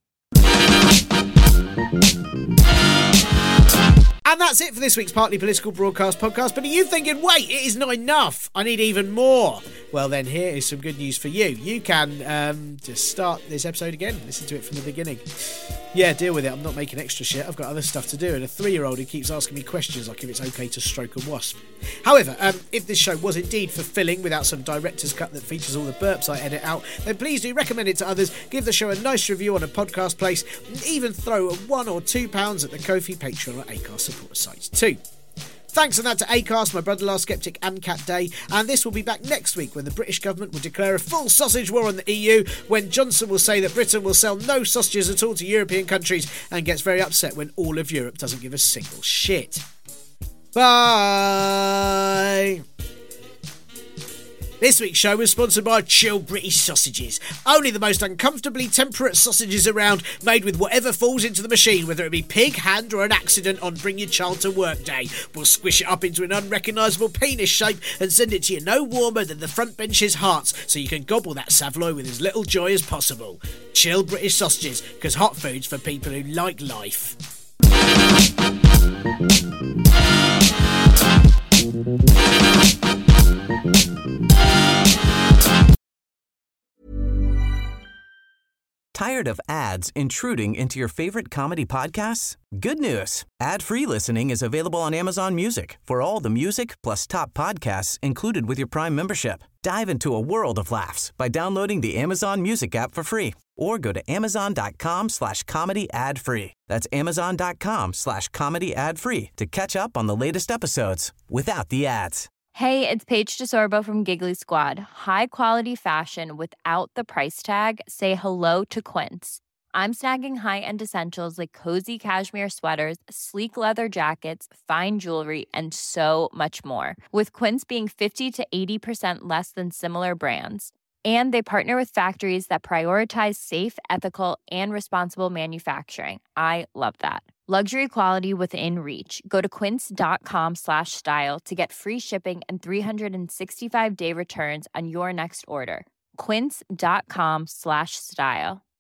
And that's it for this week's Partly Political Broadcast podcast. But are you thinking, wait, it is not enough, I need even more? Well, then here is some good news for you. You can just start this episode again, listen to it from the beginning. Yeah, deal with it. I'm not making extra shit. I've got other stuff to do. And a 3-year-old who keeps asking me questions like if it's okay to stroke a wasp. However, if this show was indeed fulfilling without some director's cut that features all the burps I edit out, then please do recommend it to others, give the show a nice review on a podcast place, and even throw £1 or £2 at the Ko-fi, Patreon or Acast supporter sites too. Thanks on that to Acast, My Brother Last Skeptic and Cat Day, and this will be back next week when the British government will declare a full sausage war on the EU, when Johnson will say that Britain will sell no sausages at all to European countries and gets very upset when all of Europe doesn't give a single shit. Bye! This week's show was sponsored by Chilled British Sausages. Only the most uncomfortably temperate sausages around, made with whatever falls into the machine, whether it be pig, hand or an accident on Bring Your Child to Work Day. We'll squish it up into an unrecognisable penis shape and send it to you no warmer than the front bench's hearts, so you can gobble that Savoy with as little joy as possible. Chilled British Sausages, because hot food's for people who like life. Tired of ads intruding into your favorite comedy podcasts? Good news. Ad-free listening is available on Amazon Music for all the music plus top podcasts included with your Prime membership. Dive into a world of laughs by downloading the Amazon Music app for free or go to amazon.com/comedy ad-free. That's amazon.com/comedy ad-free to catch up on the latest episodes without the ads. Hey, it's Paige DeSorbo from Giggly Squad. High quality fashion without the price tag. Say hello to Quince. I'm snagging high-end essentials like cozy cashmere sweaters, sleek leather jackets, fine jewelry, and so much more. With Quince being 50 to 80% less than similar brands. And they partner with factories that prioritize safe, ethical, and responsible manufacturing. I love that. Luxury quality within reach. Go to quince.com/style to get free shipping and 365-day returns on your next order. Quince.com/style.